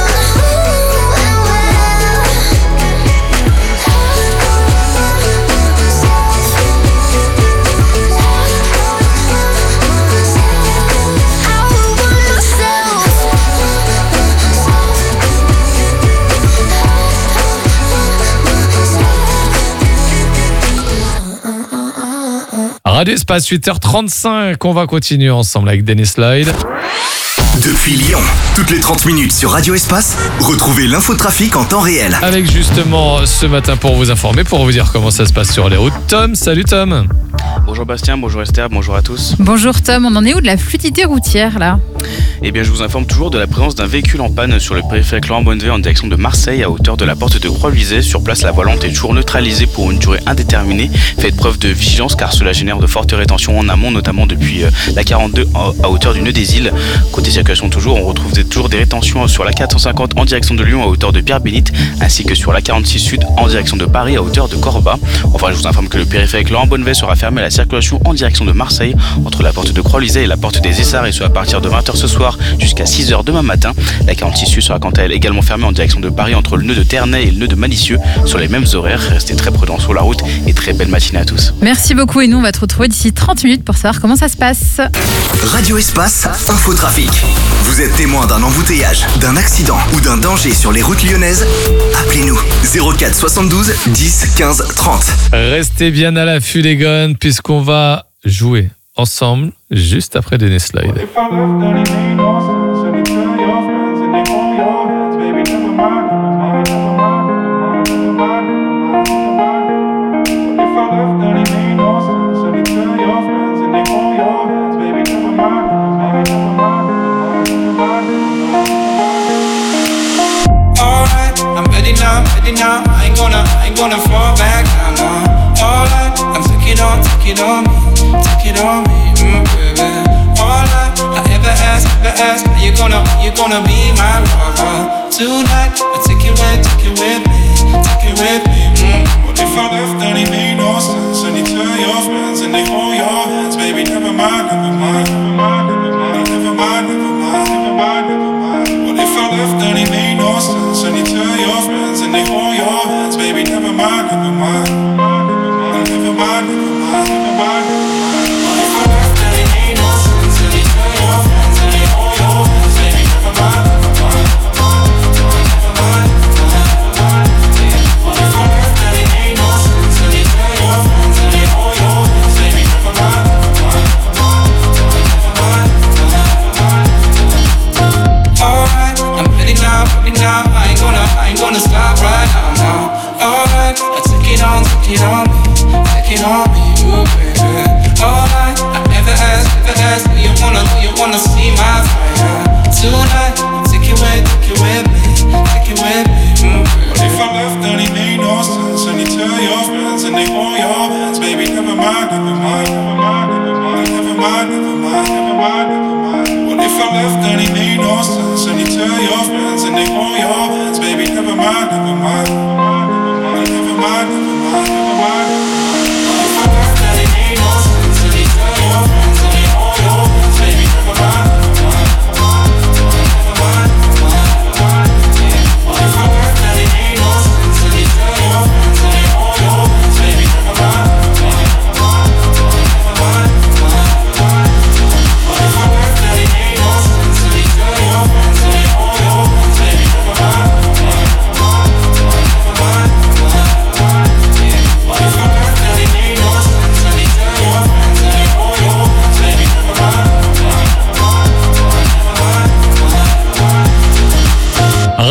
Speaker 2: Radio Espace, 8h35, on va continuer ensemble avec Dennis Lloyd.
Speaker 1: Depuis Lyon, toutes les 30 minutes sur Radio Espace, retrouvez l'infotrafic en temps réel.
Speaker 2: Avec justement ce matin pour vous informer, pour vous dire comment ça se passe sur les routes. Tom, salut Tom.
Speaker 9: Bonjour Bastien, bonjour Esther, bonjour à tous.
Speaker 3: Bonjour Tom, on en est où de la fluidité routière là?
Speaker 9: Eh bien, je vous informe toujours de la présence d'un véhicule en panne sur le périphérique Laurent Bonnevay en direction de Marseille à hauteur de la porte de Croix-Luisay. Sur place, la volante est toujours neutralisée pour une durée indéterminée. Faites preuve de vigilance car cela génère de fortes rétentions en amont, notamment depuis la 42 à hauteur du nœud des îles. Côté circulation toujours, on retrouve toujours des rétentions sur la 450 en direction de Lyon à hauteur de Pierre-Bénite, ainsi que sur la 46 Sud en direction de Paris à hauteur de Corba. Enfin, je vous informe que le périphérique Laurent Bonnevay sera fermé à la circulation en direction de Marseille entre la porte de Croix-Luisay et la porte des Essarts, et ce à partir de 20h ce soir jusqu'à 6h demain matin. La 46 Sud sera quant à elle également fermée en direction de Paris entre le nœud de Ternay et le nœud de Malicieux sur les mêmes horaires. Restez très prudents sur la route et très belle matinée à tous.
Speaker 3: Merci beaucoup et nous on va te retrouver d'ici 30 minutes pour savoir comment ça se passe.
Speaker 1: Radio Espace, infotrafic. Vous êtes témoin d'un embouteillage, d'un accident ou d'un danger sur les routes lyonnaises? Appelez-nous 04 72 10 15 30.
Speaker 2: Restez bien à l'affût les gars, puisqu'on va jouer ensemble juste après Dennis Lloyd.
Speaker 10: Now, I ain't gonna fall back now, no. Alright, I'm take it on me, baby. Alright, I ever ask, are you gonna be my lover? Tonight, I take it with me. What if I left and it made no sense? And you tell your friends and they hold your hands, baby, never mind. What if I left and it made no sense? And you tell your friends and they hold your hands, baby, never mind.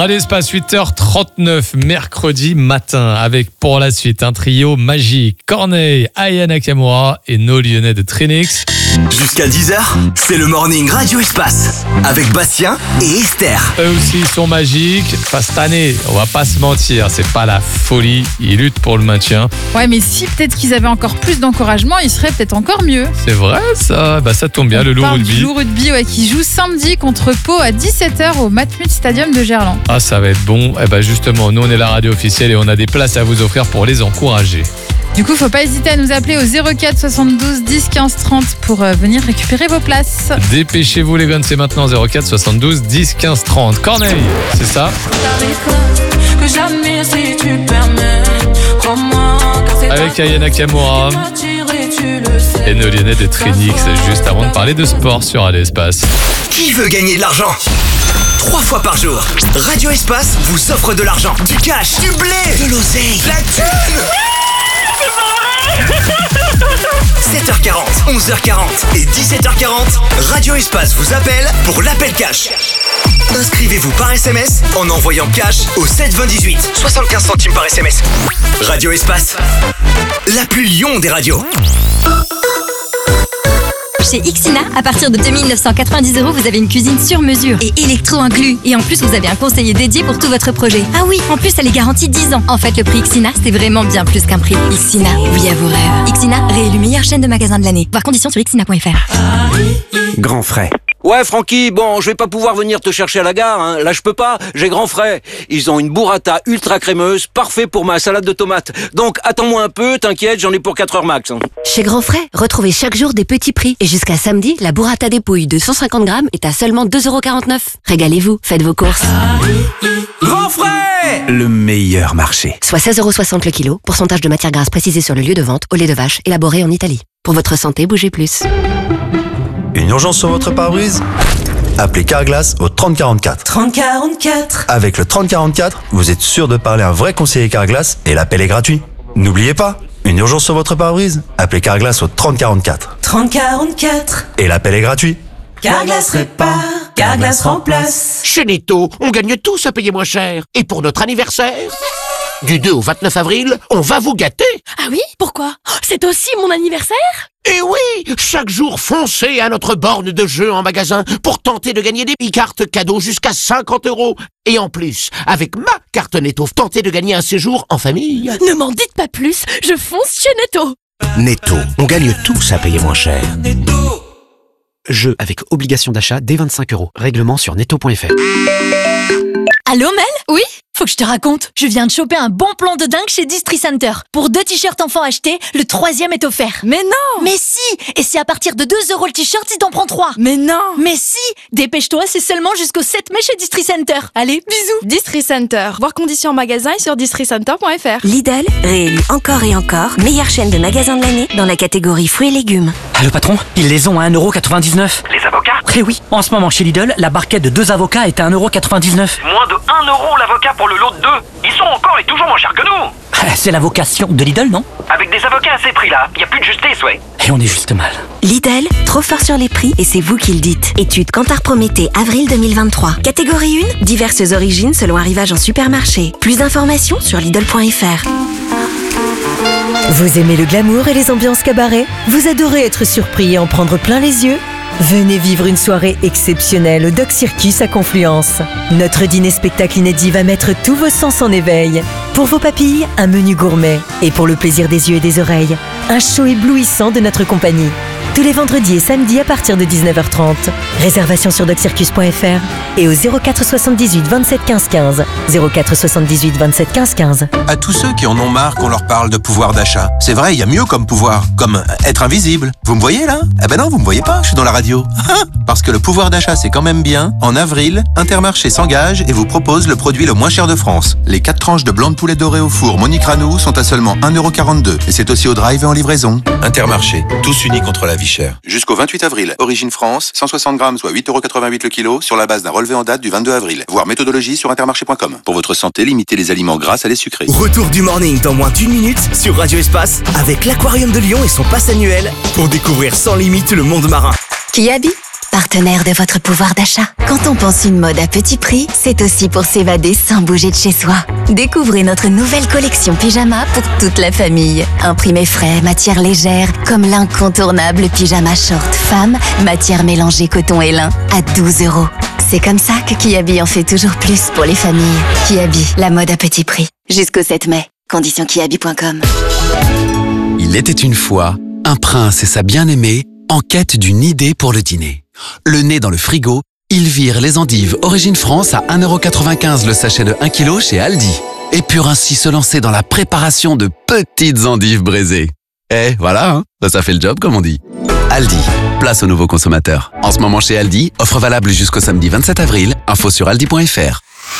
Speaker 2: Allez, c'est pas 8h39, mercredi matin, avec pour la suite un trio magique. Corneille, Aya Nakamura et nos Lyonnais de Trinix.
Speaker 1: Jusqu'à 10h, c'est le Morning Radio Espace avec Bastien et Esther.
Speaker 2: Eux aussi ils sont magiques. Pas cette année, on va pas se mentir, c'est pas la folie. Ils luttent pour le maintien.
Speaker 3: Ouais, mais si peut-être qu'ils avaient encore plus d'encouragement, ils seraient peut-être encore mieux.
Speaker 2: C'est vrai ça, bah ça tombe bien, le loup rugby.
Speaker 3: Le loup rugby, ouais, qui joue samedi contre Pau à 17h au Matmut Stadium de Gerland.
Speaker 2: Ah, ça va être bon. Eh ben justement, nous on est la radio officielle et on a des places à vous offrir pour les encourager.
Speaker 3: Du coup, faut pas hésiter à nous appeler au 04 72 10 15 30 pour venir récupérer vos places.
Speaker 2: Dépêchez-vous les gars, c'est maintenant 04 72 10 15 30. Corneille, c'est ça? Avec Aya Nakamura et nos Lyonnais de Trinix, juste avant de parler de sport sur Radio Espace.
Speaker 1: Qui veut gagner de l'argent? 3 fois par jour, Radio Espace vous offre de l'argent, du cash, du blé, de l'oseille, la thune. 7h40, 11h40 et 17h40, Radio Espace vous appelle pour l'appel cash. Inscrivez-vous par SMS en envoyant cash au 72018, 75 centimes par SMS. Radio Espace, la plus Lyon des radios.
Speaker 21: Chez Ixina, à partir de 2990 €, vous avez une cuisine sur mesure et électro inclus. Et en plus, vous avez un conseiller dédié pour tout votre projet. Ah oui, en plus, elle est garantie 10 ans. En fait, le prix Ixina, c'est vraiment bien plus qu'un prix. Ixina, oui à vos rêves. Ixina, réélu meilleure chaîne de magasins de l'année. Voir conditions sur ixina.fr.
Speaker 14: Grand frais. Ouais, Francky, bon, je vais pas pouvoir venir te chercher à la gare, hein. Là, je peux pas, j'ai grand frais. Ils ont une burrata ultra crémeuse, parfait pour ma salade de tomates. Donc, attends-moi un peu, t'inquiète, j'en ai pour 4 heures max. Hein.
Speaker 13: Chez Grand Frais, retrouvez chaque jour des petits prix. Et jusqu'à samedi, la burrata des pouilles de 150 grammes est à seulement 2,49 €. Régalez-vous, faites vos courses.
Speaker 1: Grand frais,
Speaker 7: le meilleur marché.
Speaker 13: Soit 16,60 € le kilo, pourcentage de matière grasse précisé sur le lieu de vente, au lait de vache, élaboré en Italie. Pour votre santé, bougez plus.
Speaker 6: Une urgence sur votre pare-brise? Appelez Carglass au 3044.
Speaker 22: 3044.
Speaker 6: Avec le 3044, vous êtes sûr de parler à un vrai conseiller Carglass et l'appel est gratuit. N'oubliez pas, une urgence sur votre pare-brise? Appelez Carglass au 3044.
Speaker 22: 3044.
Speaker 6: Et l'appel est gratuit.
Speaker 22: Carglass répare, Carglass remplace.
Speaker 23: Chez Netto, on gagne tous à payer moins cher. Et pour notre anniversaire, du 2 au 29 avril, on va vous gâter.
Speaker 22: Ah oui? Pourquoi? C'est aussi mon anniversaire?
Speaker 23: Et oui, chaque jour, foncez à notre borne de jeu en magasin pour tenter de gagner des e-cartes cadeaux jusqu'à 50 €. Et en plus, avec ma carte Netto, tentez de gagner un séjour en famille.
Speaker 22: Ne m'en dites pas plus, je fonce chez Netto.
Speaker 23: Netto, on gagne tous à payer moins cher.
Speaker 24: Jeu avec obligation d'achat dès 25 €. Règlement sur netto.fr.
Speaker 22: Allô Mel? Oui? Faut que je te raconte. Je viens de choper un bon plan de dingue chez Distri Center. Pour 2 t-shirts enfants achetés, le 3e est offert. Mais non! Mais si! Et c'est à partir de 2 € le t-shirt si t'en prends 3. Mais non! Mais si! Dépêche-toi, c'est seulement jusqu'au 7 mai chez Distri Center. Allez, bisous!
Speaker 25: Distri Center. Voir conditions en magasin et sur districenter.fr.
Speaker 13: Lidl, réélu encore et encore, meilleure chaîne de magasins de l'année dans la catégorie fruits et légumes.
Speaker 26: Le patron, ils les ont à 1,99 €.
Speaker 23: Les avocats?
Speaker 26: Eh oui, en ce moment chez Lidl, la barquette de 2 avocats est à 1,99 €.
Speaker 23: Moins de 1 € l'avocat pour le lot de 2. Ils sont encore et toujours moins chers que nous.
Speaker 26: C'est la vocation de Lidl, non?
Speaker 23: Avec des avocats à ces prix-là, il n'y a plus de justice, ouais.
Speaker 26: Et on est juste mal.
Speaker 13: Lidl, trop fort sur les prix et c'est vous qui le dites. Étude Kantar Prométhée, avril 2023. Catégorie 1, diverses origines selon arrivage en supermarché. Plus d'informations sur Lidl.fr.
Speaker 27: Vous aimez le glamour et les ambiances cabaret? Vous adorez être surpris et en prendre plein les yeux? Venez vivre une soirée exceptionnelle au Doc Circus à Confluence. Notre dîner spectacle inédit va mettre tous vos sens en éveil. Pour vos papilles, un menu gourmet. Et pour le plaisir des yeux et des oreilles, un show éblouissant de notre compagnie. Tous les vendredis et samedis à partir de 19h30. Réservation sur doccircus.fr et au 04 78 27 15 15. 04 78 27 15 15.
Speaker 16: À tous ceux qui en ont marre qu'on leur parle de pouvoir d'achat. C'est vrai, il y a mieux comme pouvoir, comme être invisible. Vous me voyez là? Eh ben non, vous me voyez pas, je suis dans la radio. Parce que le pouvoir d'achat c'est quand même bien. En avril, Intermarché s'engage et vous propose le produit le moins cher de France. Les 4 tranches de blanc de poulet doré au four Monique Ranou sont à seulement 1,42 € et c'est aussi au drive et en livraison. Intermarché, tous unis contre la vie chère. Jusqu'au 28 avril, origine France, 160 grammes soit 8,88 € le kilo sur la base d'un relevé en date du 22 avril. Voir méthodologie sur intermarché.com. Pour votre santé, limitez les aliments gras à les sucrés.
Speaker 1: Retour du morning dans moins d'1 minute sur Radio Espace avec l'Aquarium de Lyon et son pass annuel pour découvrir sans limite le monde marin.
Speaker 13: Kiabi,
Speaker 4: partenaire de votre pouvoir d'achat. Quand on pense une mode à petit prix, c'est aussi pour s'évader sans bouger de chez soi. Découvrez notre nouvelle collection pyjama pour toute la famille. Imprimé frais, matière légère, comme l'incontournable pyjama short femme, matière mélangée coton et lin, à 12 €. C'est comme ça que Kiabi en fait toujours plus pour les familles. Kiabi, la mode à petit prix. Jusqu'au 7 mai. Conditions kiabi.com.
Speaker 7: Il était une fois un prince et sa bien-aimée en quête d'une idée pour le dîner. Le nez dans le frigo, ils virent les endives Origine France à 1,95 € le sachet de 1 kg chez Aldi et purent ainsi se lancer dans la préparation de petites endives braisées. Et voilà, hein, ça fait le job comme on dit. Aldi, place aux nouveaux consommateurs. En ce moment chez Aldi, offre valable jusqu'au samedi 27 avril, info sur aldi.fr.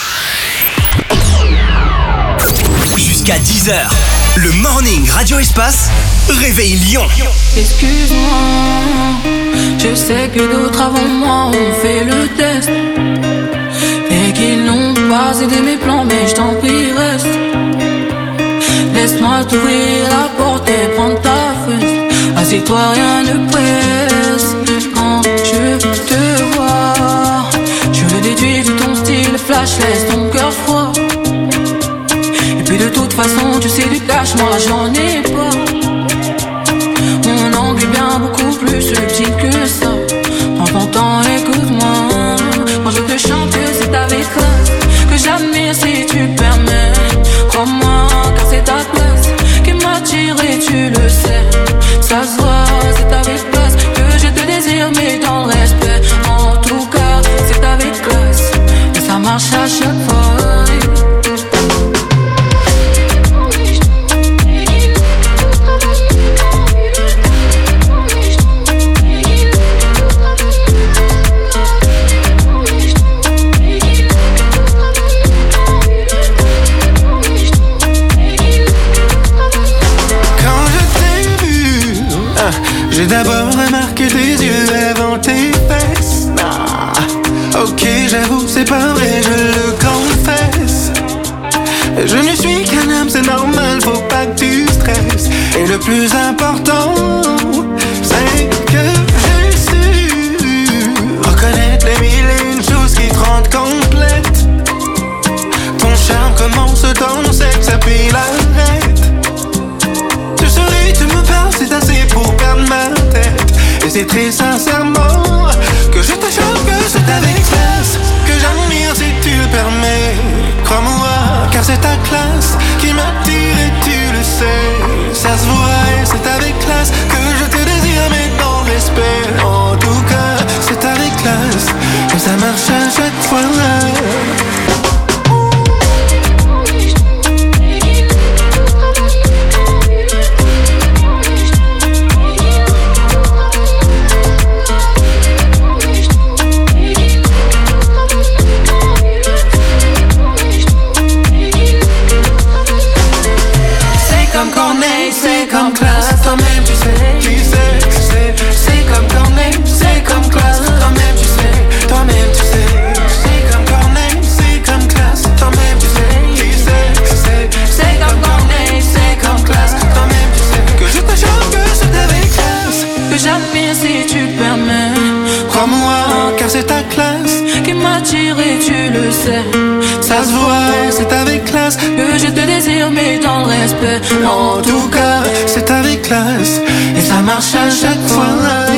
Speaker 1: Jusqu'à 10h, le Morning Radio Espace, réveille Lyon.
Speaker 10: Excuse-moi, je sais que d'autres avant moi ont fait le test et qu'ils n'ont pas aidé mes plans, mais je t'en prie reste. Laisse-moi t'ouvrir la porte et prendre ta fesse. Assieds-toi, rien ne presse. Quand je te vois, je le déduis de ton style flash, laisse ton cœur froid. Et puis de toute façon, tu sais du cash, moi j'en ai pas. Mon angle est bien beaucoup plus subtil que ça. Prends ton temps, écoute-moi. Quand je te chante, c'est avec classe que j'admire si tu permets. Crois-moi, car c'est ta place qui m'attire et tu le sais. Ça se voit, c'est avec classe que je te désire, mais dans le respect. En tout cas, c'est avec classe et ça marche à chaque fois. J'ai d'abord remarqué tes yeux avant tes fesses. Ah, ok, j'avoue, c'est pas vrai, je le confesse. Je ne suis qu'un homme, c'est normal, faut pas que tu stresses. Et le plus important, c'est que j'ai su reconnaître les mille et une choses qui te rendent complète. Ton charme commence dans le sexe, puis l'arrête. Tu souris, tu me parles, c'est assez pour perdre ma tête. Et c'est très sincèrement que je te chante, que c'est avec classe que j'admire si tu le permets. Crois-moi, car c'est ta classe qui m'attire et tu le sais. Ça se voit et c'est avec classe que je te désire, mais dans le respect. En tout cas, c'est avec classe et ça marche à chaque fois. C'est comme classe, toi-même tu sais, c'est comme Corneille, c'est comme classe, toi-même tu sais, c'est comme Corneille, c'est comme classe, toi-même tu sais, c'est comme Corneille, c'est comme classe, toi-même tu sais, que je te chante, que c'est avec classe, que j'admire si tu permets, crois-moi, car c'est ta classe qui m'attire et tu le sais. Ça se voit, c'est avec classe que je te désire, mais dans le respect. En tout cas, c'est avec classe et ça marche à chaque fois.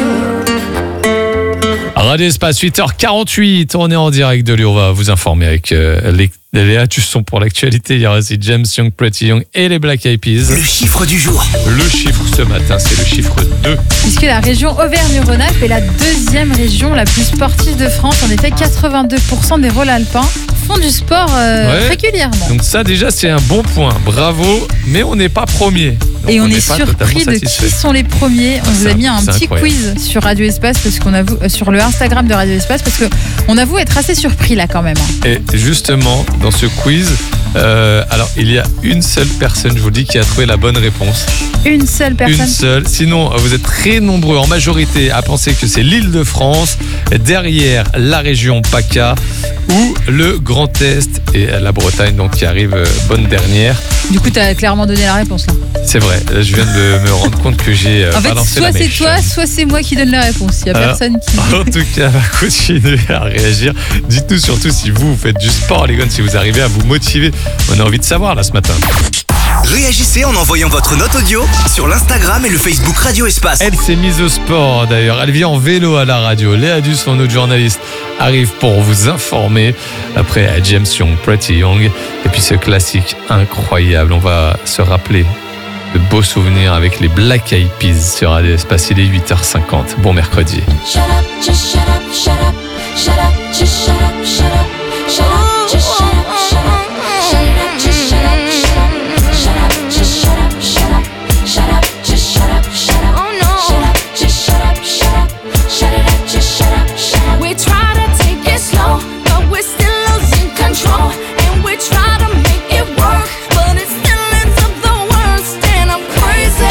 Speaker 2: Radio Espace, 8h48, on est en direct de Lyon, on va vous informer avec les Atus sont pour l'actualité. Il y aura aussi James Young, Pretty Young et les Black Eyed Peas.
Speaker 1: Le chiffre du jour.
Speaker 2: Le chiffre ce matin, c'est le chiffre 2.
Speaker 3: Puisque la région Auvergne-Rhône-Alpes est la deuxième région la plus sportive de France. En effet, 82% des Rhône-Alpins font du sport régulièrement.
Speaker 2: Donc ça déjà c'est un bon point, bravo, mais on n'est pas premier. Donc
Speaker 3: et on est surpris de qui sont les premiers. On vous a mis un petit quiz sur Radio Espace parce qu'on avoue, sur le Instagram de Radio Espace, parce qu'on avoue être assez surpris là quand même.
Speaker 2: Et justement, dans ce quiz, alors il y a une seule personne, je vous le dis, qui a trouvé la bonne réponse.
Speaker 3: Une seule personne.
Speaker 2: Une seule. Sinon, vous êtes très nombreux en majorité à penser que c'est l'Île-de-France, derrière la région PACA. ou le Grand Est et la Bretagne, donc qui arrive bonne dernière.
Speaker 3: Du coup, t'as clairement donné la réponse là.
Speaker 2: C'est vrai, là, je viens de me rendre compte que j'ai
Speaker 3: En fait,
Speaker 2: balancé la
Speaker 3: soit c'est
Speaker 2: mèche.
Speaker 3: toi, soit c'est moi qui donne la réponse. Il n'y a personne qui.
Speaker 2: En tout cas, continuez à réagir. Dites-nous surtout si vous faites du sport, les gars, si vous arrivez à vous motiver. On a envie de savoir là ce matin.
Speaker 1: Réagissez en envoyant votre note audio sur l'Instagram et le Facebook Radio Espace.
Speaker 2: Elle s'est mise au sport d'ailleurs. Elle vient en vélo à la radio. Léa Dus, notre journaliste, arrive pour vous informer. Après James Young, Pretty Young. Et puis ce classique incroyable. On va se rappeler de beaux souvenirs avec les Black Eyed Peas sur Radio Espace. Il est 8h50. Bon mercredi.
Speaker 5: Shut up, just shut up, shut up, shut up, just shut up, shut up, shut up, just shut up, shut up, shut up, just shut up, shut up, shut up, just shut up, shut up, shut up, just shut up, shut up, oh no, shut up, just shut up, shut up, shut it up, just shut up, shut up. We try to take it slow, but we're still losing control, and we try to make it work, but it still ends up the worst, and I'm crazy.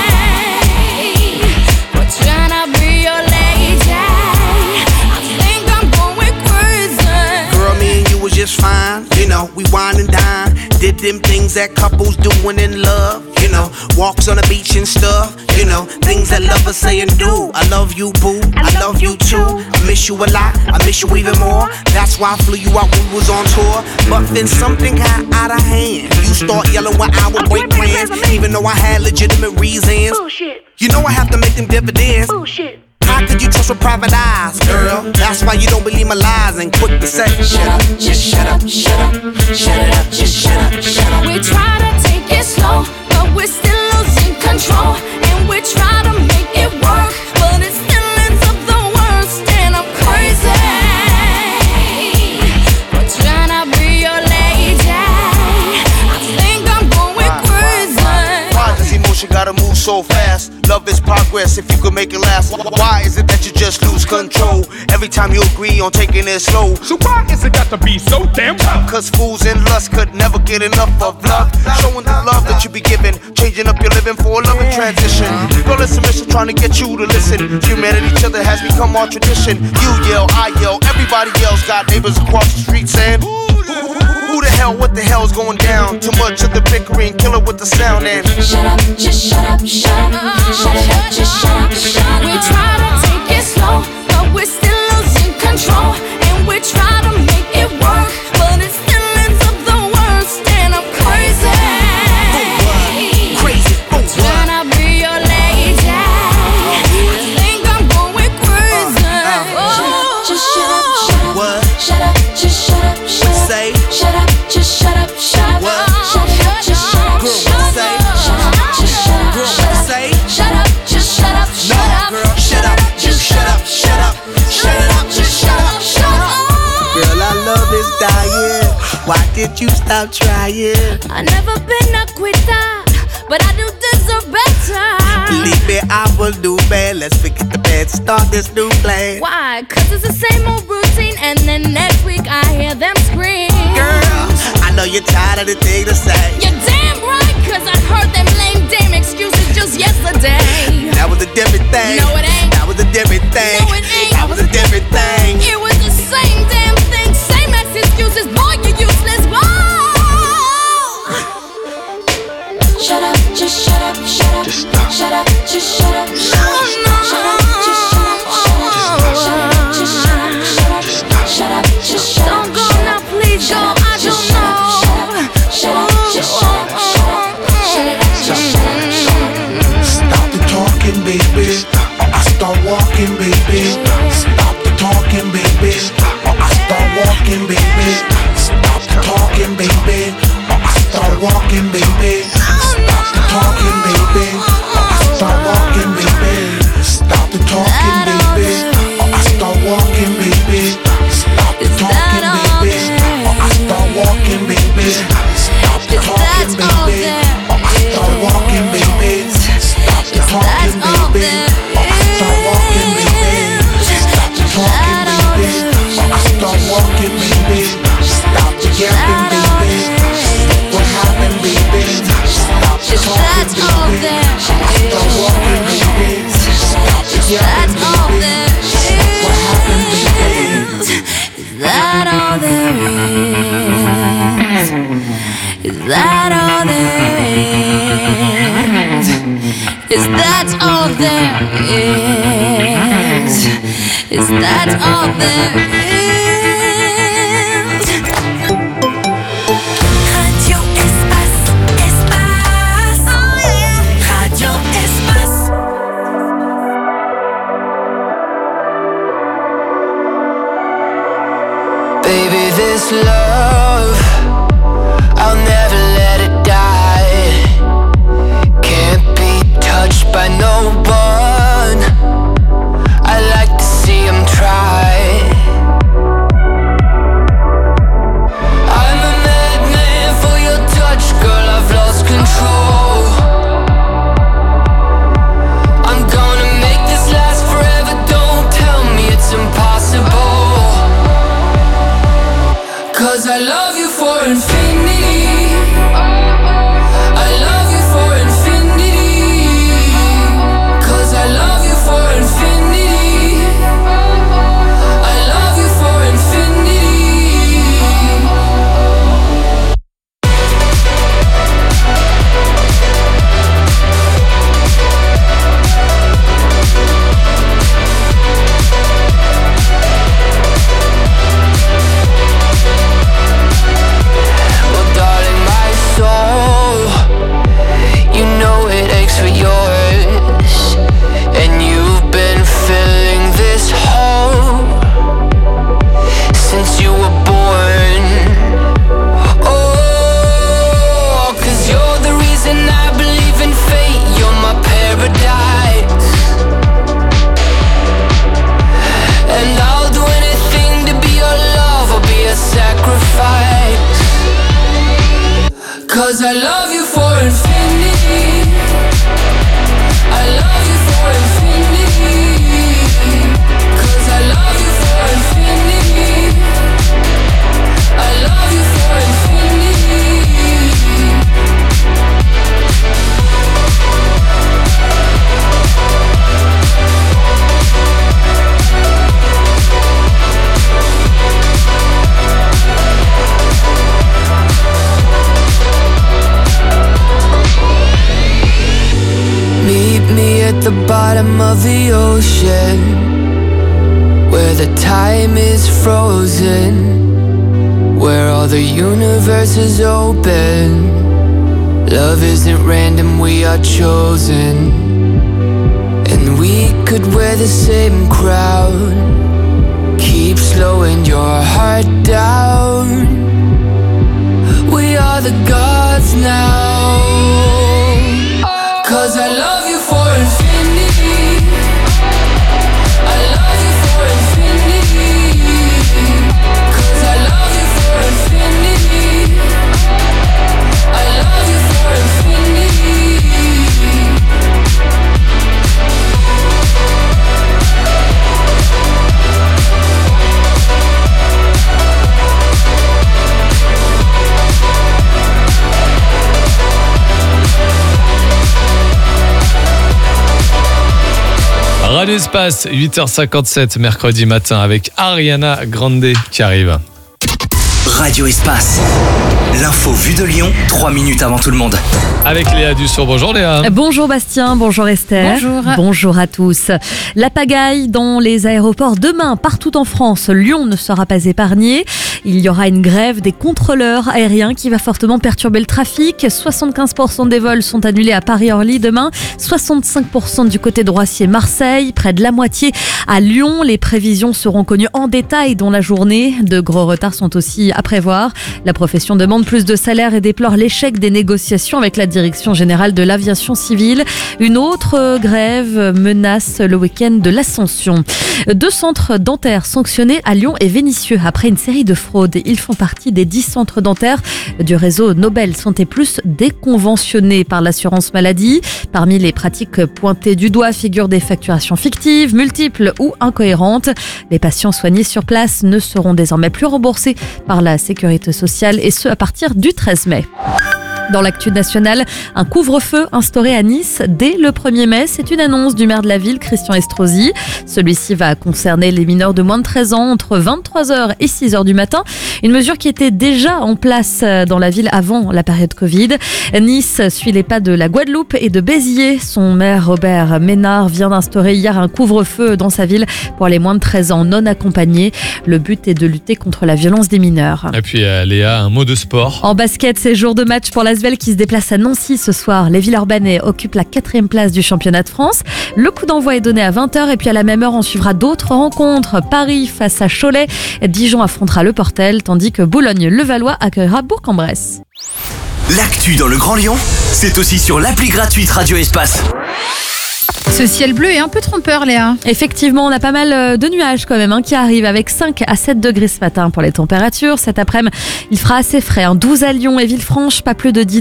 Speaker 5: We're trying to be your lady. I think I'm going crazy.
Speaker 11: Girl, me and you was just fine. You know, we wine and dine. Did them things that couples do when in love. You know, walks on the beach and stuff. You know, things that lovers say and do. I love you, boo. I love you too. I miss you a lot. I miss you even more. That's why I flew you out when we was on tour. But then something got out of hand. You start yelling when I would break plans, even though I had legitimate reasons. Bullshit. You know I have to make them dividends. Bullshit. How could you trust with private eyes, girl? That's why you don't believe my lies and quick to say, shut up, just shut up, shut up, shut it up, just shut up, shut up.
Speaker 5: We try to take it slow, but we're still losing control, and we try to make it work, but it still ends up the worst, and I'm crazy. We're trying to be your lady. I think I'm going crazy.
Speaker 11: Why does emotion gotta move so fast? Love is progress if you could make it last. Why is it that you just lose control every time you agree on taking it slow? So why is it got to be so damn tough? Cause fools in lust could never get enough of love. Showing the love that you be giving, changing up your living for a loving transition. Girl, it's a mission trying to get you to listen. Humanity, each other has become our tradition. You yell, I yell, everybody else got neighbors across the street saying, who the hell, what the hell's going down? Too much of the bickering, kill it with the sound and
Speaker 5: shut up, just shut up, shut up, shut it up, just shut up, shut up. We try to take it slow, but we're still losing control, and we try to make it work, but it still ends up the worst, and I'm crazy.
Speaker 11: Crazy,
Speaker 5: trying to be your lady. I think I'm going crazy. Just shut up, shut up,
Speaker 11: what?
Speaker 5: Shut up, just shut up, shut up.
Speaker 11: Say,
Speaker 5: shut up, just shut up, shut up.
Speaker 11: What?
Speaker 5: Shut up, just shut up, shut up.
Speaker 11: Say,
Speaker 5: shut up, just shut up, shut up.
Speaker 11: say,
Speaker 5: Shut up, just shut up, shut up.
Speaker 11: girl, shut up, just shut up, shut up, shut it up, just shut up, shut up. Girl, our love is dying. Why did you stop trying?
Speaker 5: I never been a quitter, but I do deserve better.
Speaker 11: Believe me, I will do bad. Let's forget the bad, start this new plan.
Speaker 5: Why? Cause it's the same old routine, and then next week I hear them scream.
Speaker 11: Girl, I know you're tired of the thing to say.
Speaker 5: You're damn right, cause I heard them lame damn excuses just yesterday.
Speaker 11: That was a different thing.
Speaker 5: No, it ain't.
Speaker 11: That was a different thing.
Speaker 5: No, it ain't.
Speaker 11: That was a different thing.
Speaker 5: It was the same damn thing, same ass excuses. Boy, you useless. Whoa! Shut up, just shut up, shut up. Just stop. Shut up, just shut up. Shut up, shut up, just shut up. Shut up, just shut up. Shut up, just stop. Shut up, just shut up. Don't go now, please go. I don't know. Shut up, just shut up. Shut up, shut it up, just shut up.
Speaker 11: Stop the talking, baby. Or I start walking, baby. Stop the talking, baby. Or I start walking, baby. Stop the talking, baby. Or I start walking, baby. Stop the talking, baby. Or I start walking, baby.
Speaker 5: Is that all there is? Is that all there is? Is that all there is? Radio Espace, Espace. Oh yeah. Radio Espace.
Speaker 10: Baby, this love, I'll never let it die. Can't be touched by no one. I like to see him try. I'm a madman for your touch, girl, I've lost control. I'm gonna make this last forever, don't tell me it's impossible. 'Cause I love you for infinity. I love you for infinity. 'Cause I love you for infinity. I love you for infinity. Well, darling, my soul, you know it aches for yours, and you've been filling this hole since you were born. Oh, 'cause you're the reason I believe in fate. You're my paradise, and I'll do anything to be your love or be a sacrifice. 'Cause I love you for infinity. I love you for infinity. 'Cause I love you for infinity. I love you for infinity. Meet me at the bottom of the ocean, where the time is frozen, where all the universe is open. Love isn't random, we are chosen, and we could wear the same crown. Keep slowing your heart down. We are the gods now. 'Cause I love you for infinity. I love you for infinity. 'Cause I love you for infinity. I love you for infinity.
Speaker 2: Radio Espace, 8h57, mercredi matin, avec Ariana Grande qui arrive.
Speaker 1: Radio Espace, l'info vue de Lyon, 3 minutes avant tout le monde.
Speaker 2: Avec Léa Dussault. Bonjour Léa.
Speaker 8: Bonjour Bastien, bonjour Esther.
Speaker 3: Bonjour.
Speaker 8: Bonjour à tous. La pagaille dans les aéroports demain, partout en France. Lyon ne sera pas épargné. Il y aura une grève des contrôleurs aériens qui va fortement perturber le trafic. 75% des vols sont annulés à Paris-Orly demain. 65% du côté de Roissy-Marseille. Près de la moitié à Lyon. Les prévisions seront connues en détail dans la journée. De gros retards sont aussi à prévoir. La profession demande plus de salaire et déplore l'échec des négociations avec la Direction générale de l'aviation civile. Une autre grève menace le week-end de l'Ascension. 2 centres dentaires sanctionnés à Lyon et Vénissieux après une série de fraudes. Ils font partie des 10 centres dentaires du réseau Nobel Santé Plus déconventionnés par l'assurance maladie. Parmi les pratiques pointées du doigt figurent des facturations fictives, multiples ou incohérentes. Les patients soignés sur place ne seront désormais plus remboursés par la sécurité sociale et ce à partir du 13 mai. Dans l'actu nationale, un couvre-feu instauré à Nice dès le 1er mai. C'est une annonce du maire de la ville, Christian Estrosi. Celui-ci va concerner les mineurs de moins de 13 ans entre 23h et 6h du matin. Une mesure qui était déjà en place dans la ville avant la période Covid. Nice suit les pas de la Guadeloupe et de Béziers. Son maire Robert Ménard vient d'instaurer hier un couvre-feu dans sa ville pour les moins de 13 ans non accompagnés. Le but est de lutter contre la violence des mineurs.
Speaker 2: Et puis Léa, un mot de sport.
Speaker 8: En basket, c'est jour de match pour l'Asvel qui se déplace à Nancy ce soir. Les Villeurbanais occupent la 4e place du championnat de France. Le coup d'envoi est donné à 20h et puis à la même heure, on suivra d'autres rencontres. Paris face à Cholet, Dijon affrontera le Portel, tandis que Boulogne-Levallois accueillera Bourg-en-Bresse.
Speaker 1: L'actu dans le Grand Lyon, c'est aussi sur l'appli gratuite Radio Espace.
Speaker 3: Ce ciel bleu est un peu trompeur, Léa.
Speaker 8: Effectivement, on a pas mal de nuages quand même qui arrivent avec 5 à 7 degrés ce matin pour les températures. Cet après-midi, il fera assez frais. 12 à Lyon et Villefranche, pas plus de 10